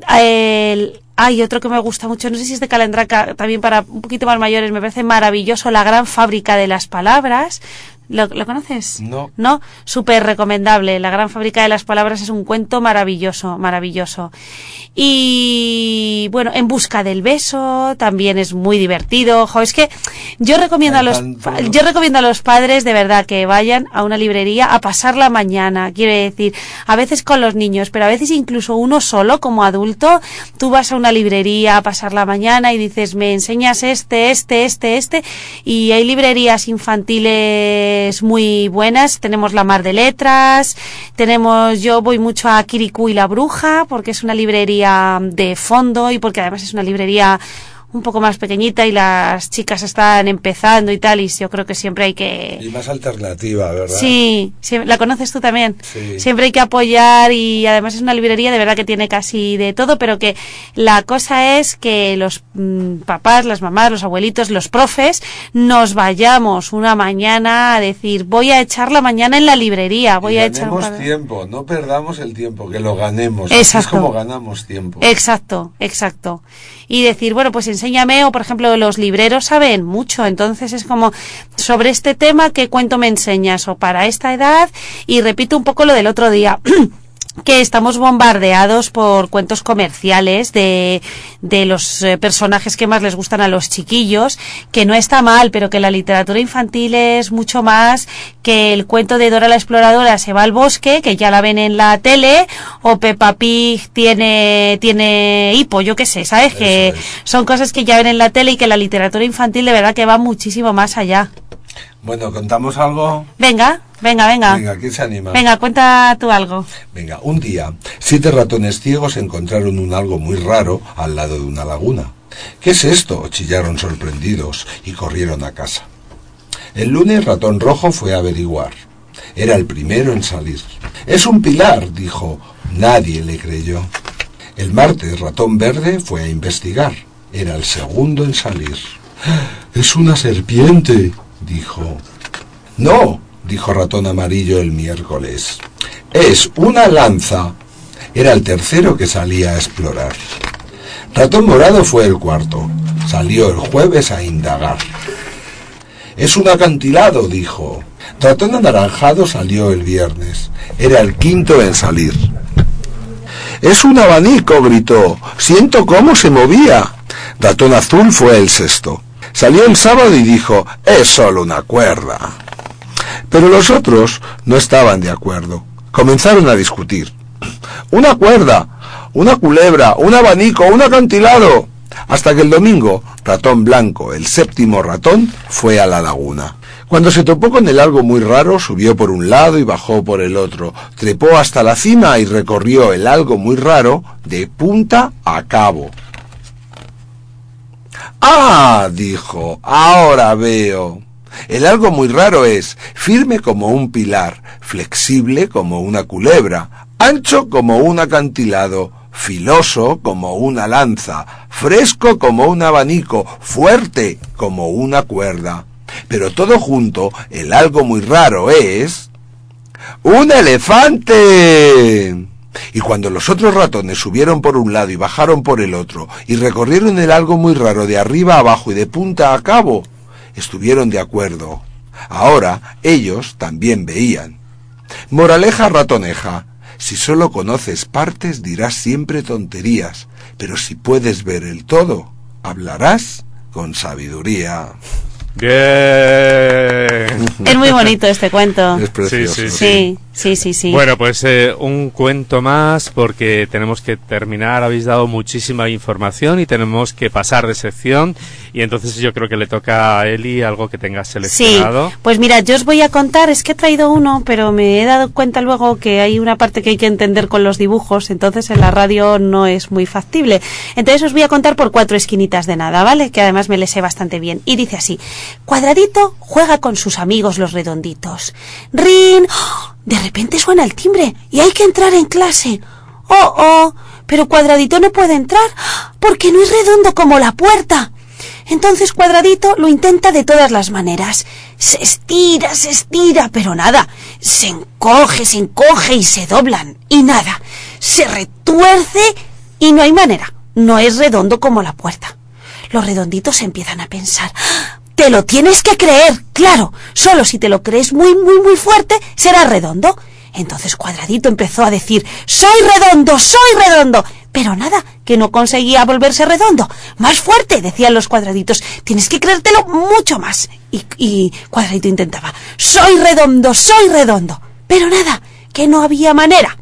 El Hay otro que me gusta mucho, no sé si es de Calandraca, también para un poquito más mayores, me parece maravilloso, La gran fábrica de las palabras. ¿Lo, ¿Lo conoces? No. No, súper recomendable. La gran fábrica de las palabras es un cuento maravilloso, maravilloso. Y bueno, En busca del beso también es muy divertido. Jo, es que yo recomiendo a los yo recomiendo a los padres de verdad que vayan a una librería a pasar la mañana. Quiere decir, a veces con los niños, pero a veces incluso uno solo como adulto, tú vas a una librería a pasar la mañana y dices, me enseñas este, este, este, este, y hay librerías infantiles muy buenas. Tenemos La Mar de Letras, tenemos, yo voy mucho a Kirikou y la Bruja porque es una librería de fondo y porque además es una librería un poco más pequeñita y las chicas están empezando y tal, y yo creo que siempre hay que... Y más alternativa, ¿verdad? Sí, sí, ¿la conoces tú también? Sí. Siempre hay que apoyar y además es una librería de verdad que tiene casi de todo, pero que la cosa es que los mmm, papás, las mamás, los abuelitos, los profes, nos vayamos una mañana a decir, voy a echar la mañana en la librería, voy y a echar... ganemos tiempo, no perdamos el tiempo, que lo ganemos. Exacto. Así es como ganamos tiempo. Exacto, exacto. Y decir, bueno, pues enséñame, o por ejemplo los libreros saben mucho, entonces es como, sobre este tema, ¿qué cuento me enseñas? O para esta edad, y repito un poco lo del otro día, que estamos bombardeados por cuentos comerciales de, de los eh, personajes que más les gustan a los chiquillos, que no está mal, pero que la literatura infantil es mucho más que el cuento de Dora la Exploradora se va al bosque, que ya la ven en la tele, o Peppa Pig tiene, tiene hipo, yo qué sé, ¿sabes? Eso que es. Son cosas que ya ven en la tele y que la literatura infantil de verdad que va muchísimo más allá. Bueno, ¿contamos algo? Venga, venga, venga. Venga, ¿quién se anima? Venga, cuenta tú algo. Venga, un día, siete ratones ciegos encontraron un algo muy raro al lado de una laguna. ¿Qué es esto?, chillaron sorprendidos y corrieron a casa. El lunes, Ratón Rojo fue a averiguar. Era el primero en salir. «Es un pilar», dijo. Nadie le creyó. El martes, Ratón Verde fue a investigar. Era el segundo en salir. «¡Es una serpiente!», dijo. No, dijo Ratón Amarillo el miércoles. Es una lanza. Era el tercero que salía a explorar. Ratón Morado fue el cuarto. Salió el jueves a indagar. Es un acantilado, dijo. Ratón Anaranjado salió el viernes. Era el quinto en salir. Es un abanico, gritó. Siento cómo se movía. Ratón Azul fue el sexto. Salió el sábado y dijo, es solo una cuerda. Pero los otros no estaban de acuerdo. Comenzaron a discutir. Una cuerda, una culebra, un abanico, un acantilado. Hasta que el domingo, Ratón Blanco, el séptimo ratón, fue a la laguna. Cuando se topó con el algo muy raro, subió por un lado y bajó por el otro. Trepó hasta la cima y recorrió el algo muy raro de punta a cabo. ¡Ah!, dijo, ahora veo. El algo muy raro es firme como un pilar, flexible como una culebra, ancho como un acantilado, filoso como una lanza, fresco como un abanico, fuerte como una cuerda. Pero todo junto, el algo muy raro es... ¡un elefante! Y cuando los otros ratones subieron por un lado y bajaron por el otro, y recorrieron el algo muy raro de arriba a abajo y de punta a cabo, estuvieron de acuerdo. Ahora ellos también veían. Moraleja ratoneja. Si solo conoces partes, dirás siempre tonterías, pero si puedes ver el todo, hablarás con sabiduría. Bien. Es muy bonito este cuento. Es precioso. Sí, sí, Sí, sí, sí, sí. Bueno, pues eh, un cuento más porque tenemos que terminar. Habéis dado muchísima información y tenemos que pasar de sección. Y entonces yo creo que le toca a Eli algo que tengas seleccionado. Sí, pues mira, yo os voy a contar, es que he traído uno, pero me he dado cuenta luego que hay una parte que hay que entender con los dibujos, entonces en la radio no es muy factible. Entonces os voy a contar por cuatro esquinitas de nada, ¿vale? Que además me le sé bastante bien. Y dice así: Cuadradito juega con sus amigos los redonditos. ¡Rin! ¡Oh! De repente suena el timbre y hay que entrar en clase. ¡Oh, oh! Pero Cuadradito no puede entrar porque no es redondo como la puerta. Entonces Cuadradito lo intenta de todas las maneras. Se estira, se estira, pero nada. Se encoge, se encoge y se doblan. Y nada. Se retuerce y no hay manera. No es redondo como la puerta. Los redonditos empiezan a pensar... Te lo tienes que creer, claro. Solo si te lo crees muy, muy, muy fuerte, será redondo. Entonces Cuadradito empezó a decir, soy redondo, soy redondo. Pero nada, que no conseguía volverse redondo. Más fuerte, decían los cuadraditos. Tienes que creértelo mucho más. Y, y Cuadradito intentaba, soy redondo, soy redondo. Pero nada, que no había manera.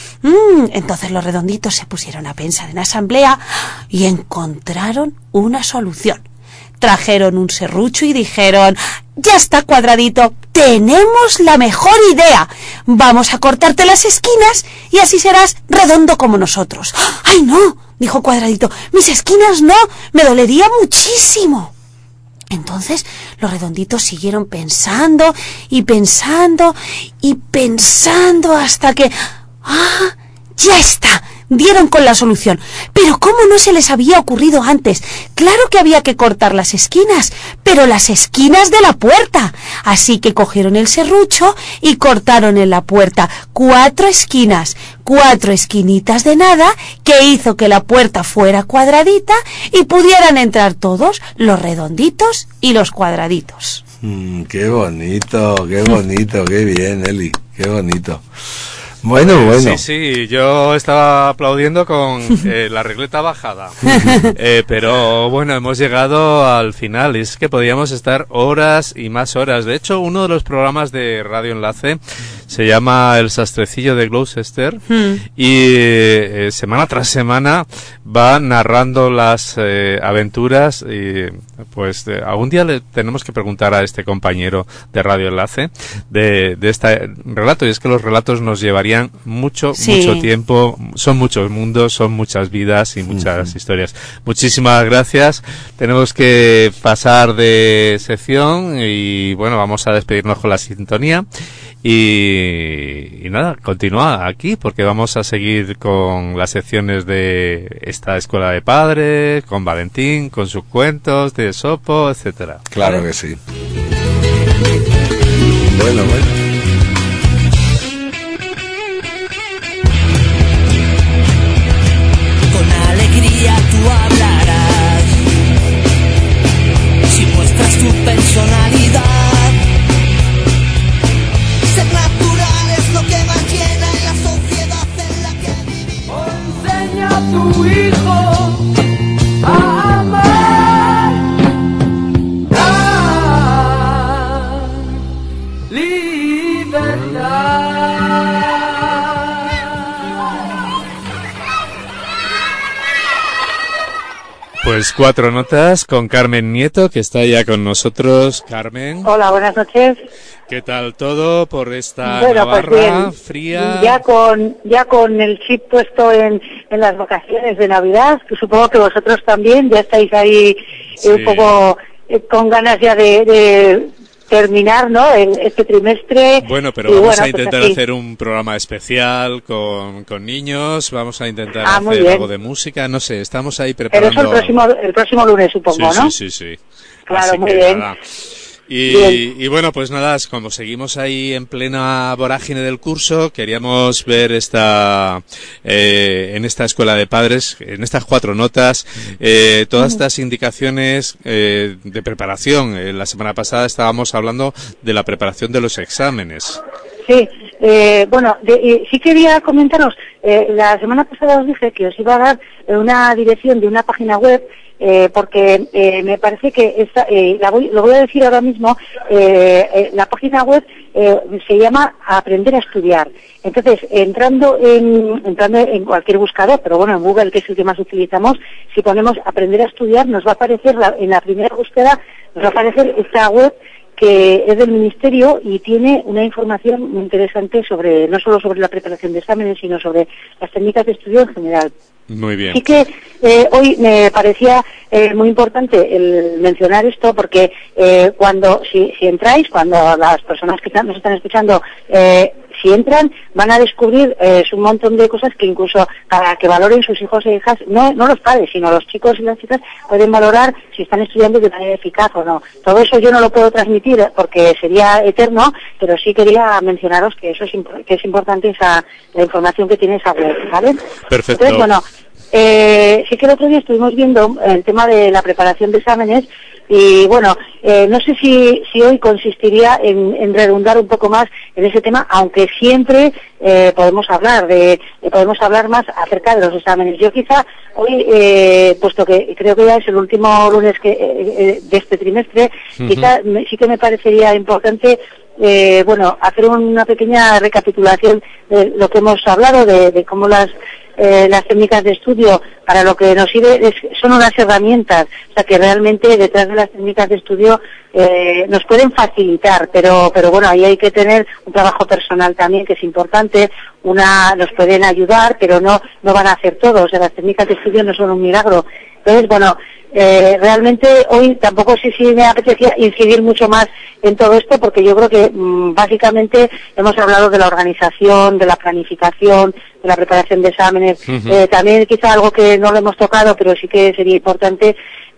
Mm, entonces los redonditos se pusieron a pensar en asamblea y encontraron una solución. Trajeron un serrucho y dijeron, ya está, Cuadradito, tenemos la mejor idea. Vamos a cortarte las esquinas y así serás redondo como nosotros. ¡Ay, no!, dijo Cuadradito, mis esquinas no, me dolería muchísimo. Entonces los redonditos siguieron pensando y pensando y pensando hasta que... ¡ah, ya está! Dieron con la solución. Pero ¿cómo no se les había ocurrido antes? Claro que había que cortar las esquinas, pero las esquinas de la puerta. Así que cogieron el serrucho y cortaron en la puerta cuatro esquinas, cuatro esquinitas de nada, que hizo que la puerta fuera cuadradita y pudieran entrar todos, los redonditos y los cuadraditos. Mm, qué bonito, qué bonito, qué bien, Eli, qué bonito. Bueno, bueno. Sí, sí, yo estaba aplaudiendo con eh, la regleta bajada. Eh, pero bueno, hemos llegado al final. Es que podíamos estar horas y más horas. De hecho, uno de los programas de Radio Enlace se llama El Sastrecillo de Gloucester hmm. y eh, semana tras semana va narrando las eh, aventuras y pues de, algún día le tenemos que preguntar a este compañero de Radio Enlace de, de este relato, y es que los relatos nos llevarían mucho, sí. mucho tiempo, son muchos mundos, son muchas vidas y muchas uh-huh. historias. Muchísimas gracias. Tenemos que pasar de sección y bueno, vamos a despedirnos con la sintonía. Y, y nada, continúa aquí porque vamos a seguir con las secciones de esta escuela de padres, con Valentín, con sus cuentos de Esopo, etcétera. Claro ¿vale? que sí. Bueno, bueno. Con alegría tú hablarás, si muestras tu personalidad. Ser natural es lo que más llena en la sociedad en la que vivimos. Enseña a tu hijo a amar, dar libertad. Pues cuatro notas con Carmen Nieto, que está ya con nosotros. Carmen, Hola, buenas noches. ¿qué tal todo por esta Bueno, Navarra pues bien, fría? ya con ya con el chip puesto en, en las vacaciones de Navidad, que supongo que vosotros también ya estáis ahí Sí. eh, un poco eh, con ganas ya de, de terminar, ¿no? El, este trimestre. Bueno, pero Y vamos bueno, a pues intentar así. hacer un programa especial con, con niños, vamos a intentar Ah, muy hacer bien. algo de música, no sé, estamos ahí Pero preparando... eso el próximo el próximo lunes, supongo, sí, ¿no? Sí, sí, sí. Claro, Así muy que bien. nada. Y, Bien. y bueno, pues nada, como seguimos ahí en plena vorágine del curso, queríamos ver esta eh, en esta escuela de padres, en estas cuatro notas, eh, todas estas indicaciones eh, de preparación. Eh, la semana pasada estábamos hablando de la preparación de los exámenes. Sí, eh, bueno, de, eh, sí quería comentaros, eh, la semana pasada os dije que os iba a dar eh, una dirección de una página web, eh, porque eh, me parece que esta, eh, la voy, lo voy a decir ahora mismo, eh, eh, la página web eh, se llama Aprender a Estudiar. Entonces, entrando en, entrando en cualquier buscador, pero bueno, en Google, que es el que más utilizamos, si ponemos Aprender a Estudiar, nos va a aparecer, la, en la primera búsqueda, nos va a aparecer esta web que es del Ministerio y tiene una información muy interesante sobre, no solo sobre la preparación de exámenes, sino sobre las técnicas de estudio en general. Muy bien. Así que eh, hoy me parecía eh, muy importante el mencionar esto porque eh, cuando, si, si entráis, cuando las personas que están, nos están escuchando, eh, si entran, van a descubrir eh, un montón de cosas que incluso para que valoren sus hijos e hijas, no, no los padres, sino los chicos y las chicas, pueden valorar si están estudiando de manera eficaz o no. Todo eso yo no lo puedo transmitir porque sería eterno, pero sí quería mencionaros que eso es, imp- que es importante esa, la información que tiene esa web, ¿vale? Perfecto. Entonces, bueno, eh, sí que el otro día estuvimos viendo el tema de la preparación de exámenes y bueno, eh, no sé si, si hoy consistiría en, en redundar un poco más en ese tema, aunque siempre eh, podemos hablar de, eh, podemos hablar más acerca de los exámenes. Yo quizá hoy, eh, puesto que creo que ya es el último lunes que, eh, de este trimestre, uh-huh. quizá me, sí que me parecería importante Eh, bueno, hacer una pequeña recapitulación de lo que hemos hablado, de, de cómo las eh, las técnicas de estudio para lo que nos sirve es, son unas herramientas, o sea que realmente detrás de las técnicas de estudio eh, nos pueden facilitar, pero pero bueno, ahí hay que tener un trabajo personal también que es importante, una nos pueden ayudar, pero no no van a hacer todo, o sea, las técnicas de estudio no son un milagro. Entonces, bueno, eh, realmente hoy tampoco sé si me apetecía incidir mucho más en todo esto porque yo creo que mmm, básicamente hemos hablado de la organización, de la planificación, de la preparación de exámenes, uh-huh. eh, también quizá algo que no lo hemos tocado pero sí que sería importante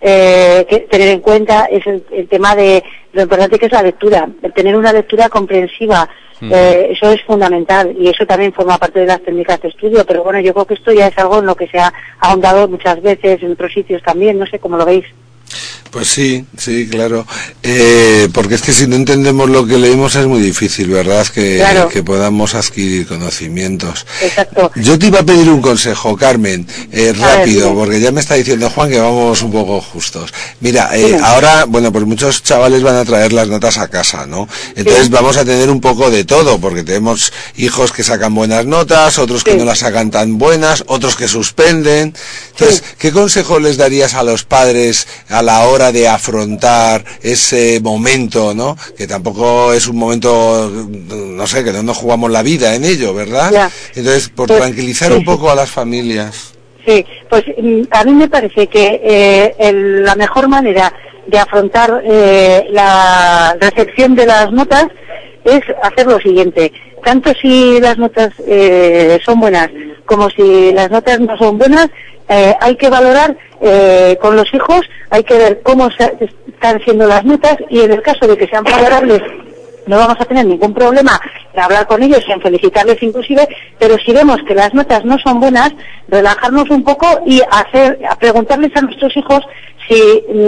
eh, que tener en cuenta es el, el tema de lo importante que es la lectura, el tener una lectura comprensiva. Eh, eso es fundamental y eso también forma parte de las técnicas de estudio, pero bueno, yo creo que esto ya es algo en lo que se ha ahondado muchas veces en otros sitios también, no sé cómo lo veis. Pues sí, sí, claro, eh, porque es que si no entendemos lo que leímos es muy difícil, ¿verdad? Que, claro. que podamos adquirir conocimientos. Exacto. Yo te iba a pedir un consejo, Carmen, eh, rápido, ver, porque ya me está diciendo Juan que vamos un poco justos. Mira, eh, ahora, bueno, pues muchos chavales van a traer las notas a casa, ¿no? Entonces sí. vamos a tener un poco de todo, porque tenemos hijos que sacan buenas notas, otros que sí. no las sacan tan buenas, otros que suspenden. Entonces, sí. ¿qué consejo les darías a los padres a la hora de afrontar ese momento, ¿no? Que tampoco es un momento, no sé, que no nos jugamos la vida en ello, ¿verdad? Ya. Entonces, por pues, tranquilizar sí, un poco sí. a las familias. Sí, pues a mí me parece que eh, el, la mejor manera de afrontar eh, la recepción de las notas es hacer lo siguiente. Tanto si las notas eh, son buenas como si las notas no son buenas, eh, hay que valorar eh, con los hijos, hay que ver cómo se, están siendo las notas, y en el caso de que sean favorables no vamos a tener ningún problema en hablar con ellos y en felicitarles inclusive, pero si vemos que las notas no son buenas, relajarnos un poco y hacer, a preguntarles a nuestros hijos si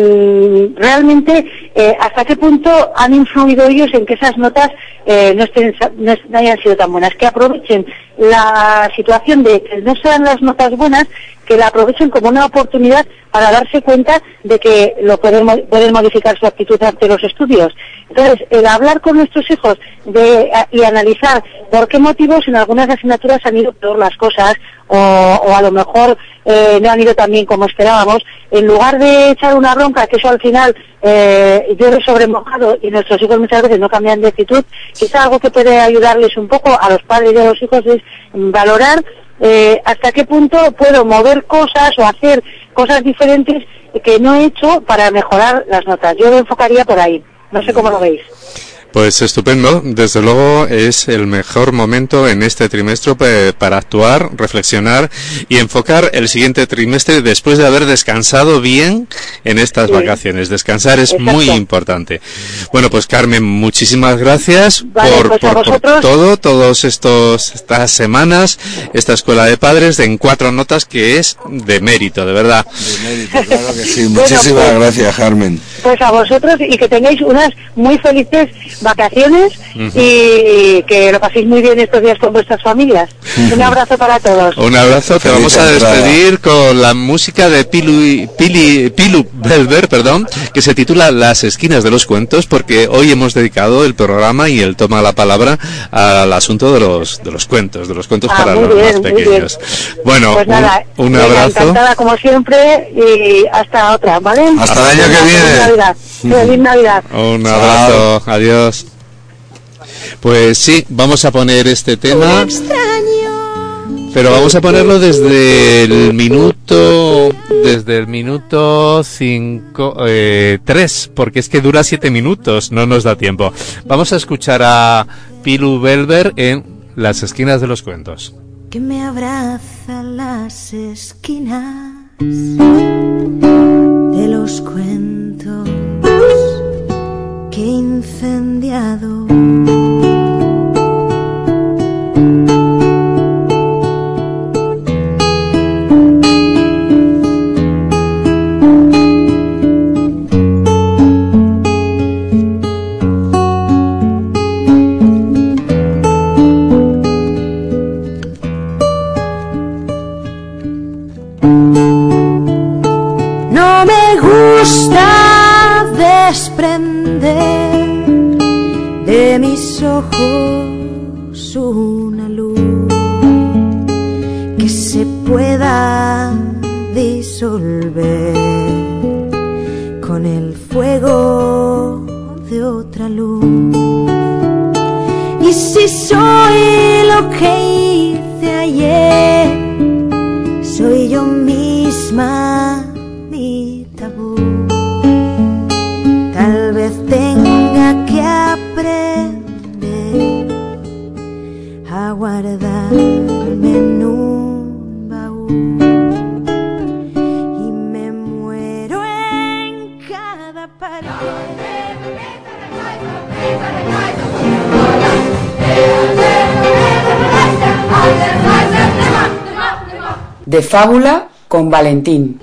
mmm, realmente eh, hasta qué punto han influido ellos en que esas notas eh, no, estén, no, no hayan sido tan buenas, que aprovechen la situación de que no sean las notas buenas, que la aprovechen como una oportunidad para darse cuenta de que lo pueden, pueden modificar su actitud ante los estudios. Entonces, el hablar con nuestros hijos de, y analizar por qué motivos en algunas asignaturas han ido peor las cosas, o, o a lo mejor eh, no han ido tan bien como esperábamos, en lugar de echar una bronca, que eso al final eh, llueve sobre mojado y nuestros hijos muchas veces no cambian de actitud, quizá algo que puede ayudarles un poco a los padres y a los hijos es valorar eh, hasta qué punto puedo mover cosas o hacer cosas diferentes que no he hecho para mejorar las notas. Yo lo enfocaría por ahí. No sé cómo lo veis. Pues estupendo, desde luego es el mejor momento en este trimestre para actuar, reflexionar y enfocar el siguiente trimestre después de haber descansado bien en estas sí. vacaciones. Descansar es Exacto. muy importante. Bueno, pues Carmen, muchísimas gracias vale, por, pues por, por todo, todos estos estas semanas, esta escuela de padres de en cuatro notas que es de mérito, de verdad. De mérito, claro que sí. Muchísimas bueno, pues, gracias, Carmen. Pues a vosotros y que tengáis unas muy felices vacaciones uh-huh. y que lo paséis muy bien estos días con vuestras familias. Uh-huh. Un abrazo para todos. Un abrazo, te vamos a despedir con la música de Pilu, Pili, Pilu Belver, perdón, que se titula Las esquinas de los cuentos, porque hoy hemos dedicado el programa y el toma la palabra al asunto de los de los cuentos, de los cuentos ah, para los bien, más pequeños. Bueno, pues nada, un, un abrazo. Encantada como siempre y hasta otra, ¿vale? Hasta el año que viene. Navidad. Feliz Navidad. Un abrazo, adiós. Pues sí, vamos a poner este tema, pero vamos a ponerlo desde el minuto, desde el minuto cinco, eh, tres, porque es que dura siete minutos, no nos da tiempo. Vamos a escuchar a Pilu Belver en Las esquinas de los cuentos. Que me abraza las esquinas de los cuentos que he incendiado. No me gusta desprender de mis ojos una luz que se pueda disolver con el fuego de otra luz. Y si soy lo que hice ayer, soy yo misma mi tabú. Tal vez tenga que aprender a guardarme en un baúl y me muero en cada pared. De fábula con Valentín.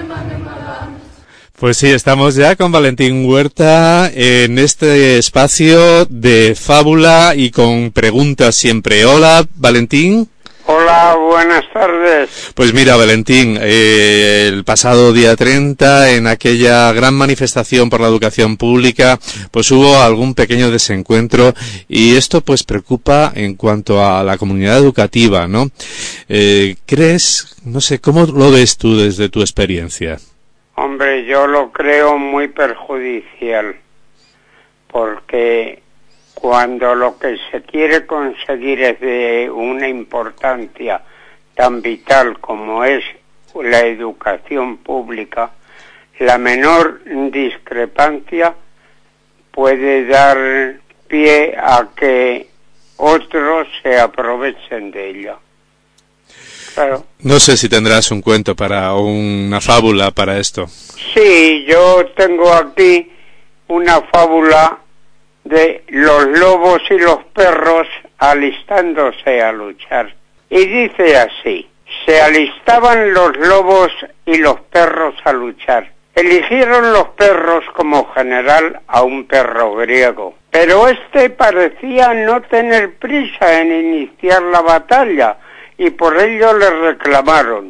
Pues sí, estamos ya con Valentín Huerta en este espacio de fábula y con preguntas siempre. Hola, Valentín. Hola, buenas tardes. Pues mira, Valentín, eh, el pasado día treinta, en aquella gran manifestación por la educación pública, pues hubo algún pequeño desencuentro y esto pues preocupa en cuanto a la comunidad educativa, ¿no? Eh, ¿Crees, no sé, cómo lo ves tú desde tu experiencia? Hombre, yo lo creo muy perjudicial, porque cuando lo que se quiere conseguir es de una importancia tan vital como es la educación pública, la menor discrepancia puede dar pie a que otros se aprovechen de ella. Claro. No sé si tendrás un cuento para una fábula para esto. Sí, yo tengo aquí una fábula de los lobos y los perros alistándose a luchar. Y dice así: se alistaban los lobos y los perros a luchar. Eligieron los perros como general a un perro griego, pero este parecía no tener prisa en iniciar la batalla y por ello le reclamaron.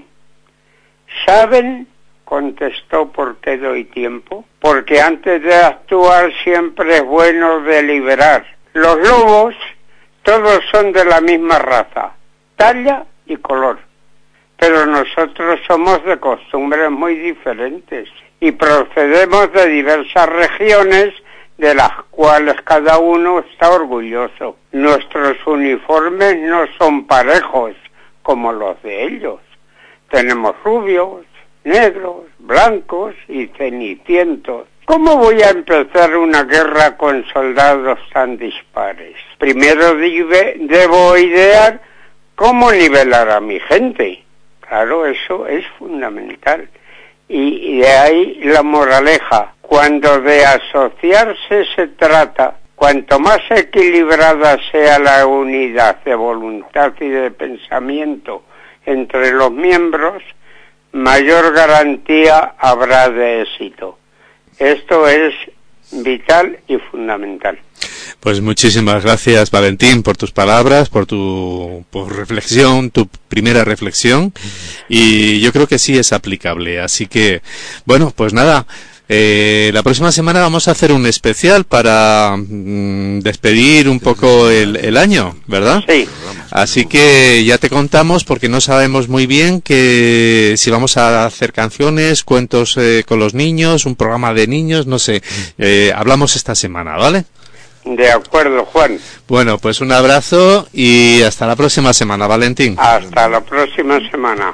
¿Saben?, contestó, ¿por qué doy tiempo? Porque antes de actuar siempre es bueno deliberar. Los lobos todos son de la misma raza, talla y color, pero nosotros somos de costumbres muy diferentes y procedemos de diversas regiones de las cuales cada uno está orgulloso. Nuestros uniformes no son parejos como los de ellos. Tenemos rubios, negros, blancos y cenicientos. ¿Cómo voy a empezar una guerra con soldados tan dispares? Primero debe, debo idear cómo nivelar a mi gente. Claro, eso es fundamental. Y, y de ahí la moraleja. Cuando de asociarse se trata, cuanto más equilibrada sea la unidad de voluntad y de pensamiento entre los miembros, mayor garantía habrá de éxito. Esto es vital y fundamental. Pues muchísimas gracias, Valentín, por tus palabras, por tu por reflexión, tu primera reflexión, y yo creo que sí es aplicable. Así que, bueno, pues nada, eh, la próxima semana vamos a hacer un especial para mm, despedir un poco el, el año, ¿verdad? Sí. Así que ya te contamos, porque no sabemos muy bien que si vamos a hacer canciones, cuentos eh, con los niños, un programa de niños, no sé, eh, hablamos esta semana, ¿vale? De acuerdo, Juan. Bueno, pues un abrazo y hasta la próxima semana, Valentín. Hasta la próxima semana.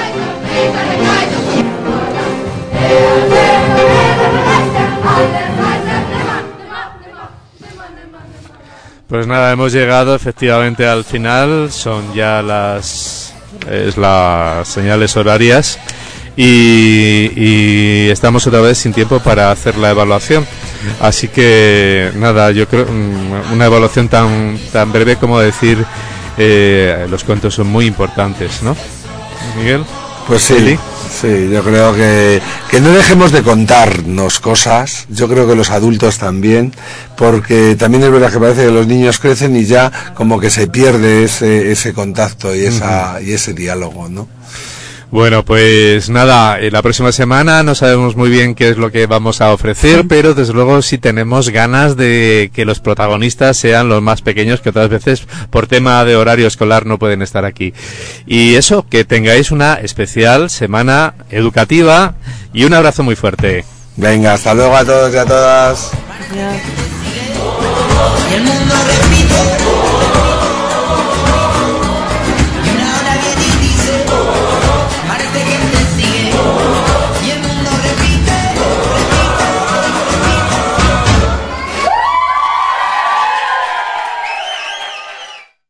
Pues nada, hemos llegado efectivamente al final, son ya las es las señales horarias y, y estamos otra vez sin tiempo para hacer la evaluación. Así que nada, yo creo una evaluación tan tan breve como decir eh, los cuentos son muy importantes, ¿no, Miguel? Pues sí, ¿Eli? sí, yo creo que, que no dejemos de contarnos cosas, yo creo que los adultos también, porque también es verdad que parece que los niños crecen y ya como que se pierde ese, ese contacto y esa uh-huh. y ese diálogo, ¿no? Bueno, pues nada, la próxima semana no sabemos muy bien qué es lo que vamos a ofrecer, pero desde luego sí tenemos ganas de que los protagonistas sean los más pequeños, que otras veces por tema de horario escolar no pueden estar aquí. Y eso, que tengáis una especial semana educativa y un abrazo muy fuerte. Venga, hasta luego a todos y a todas. Adiós.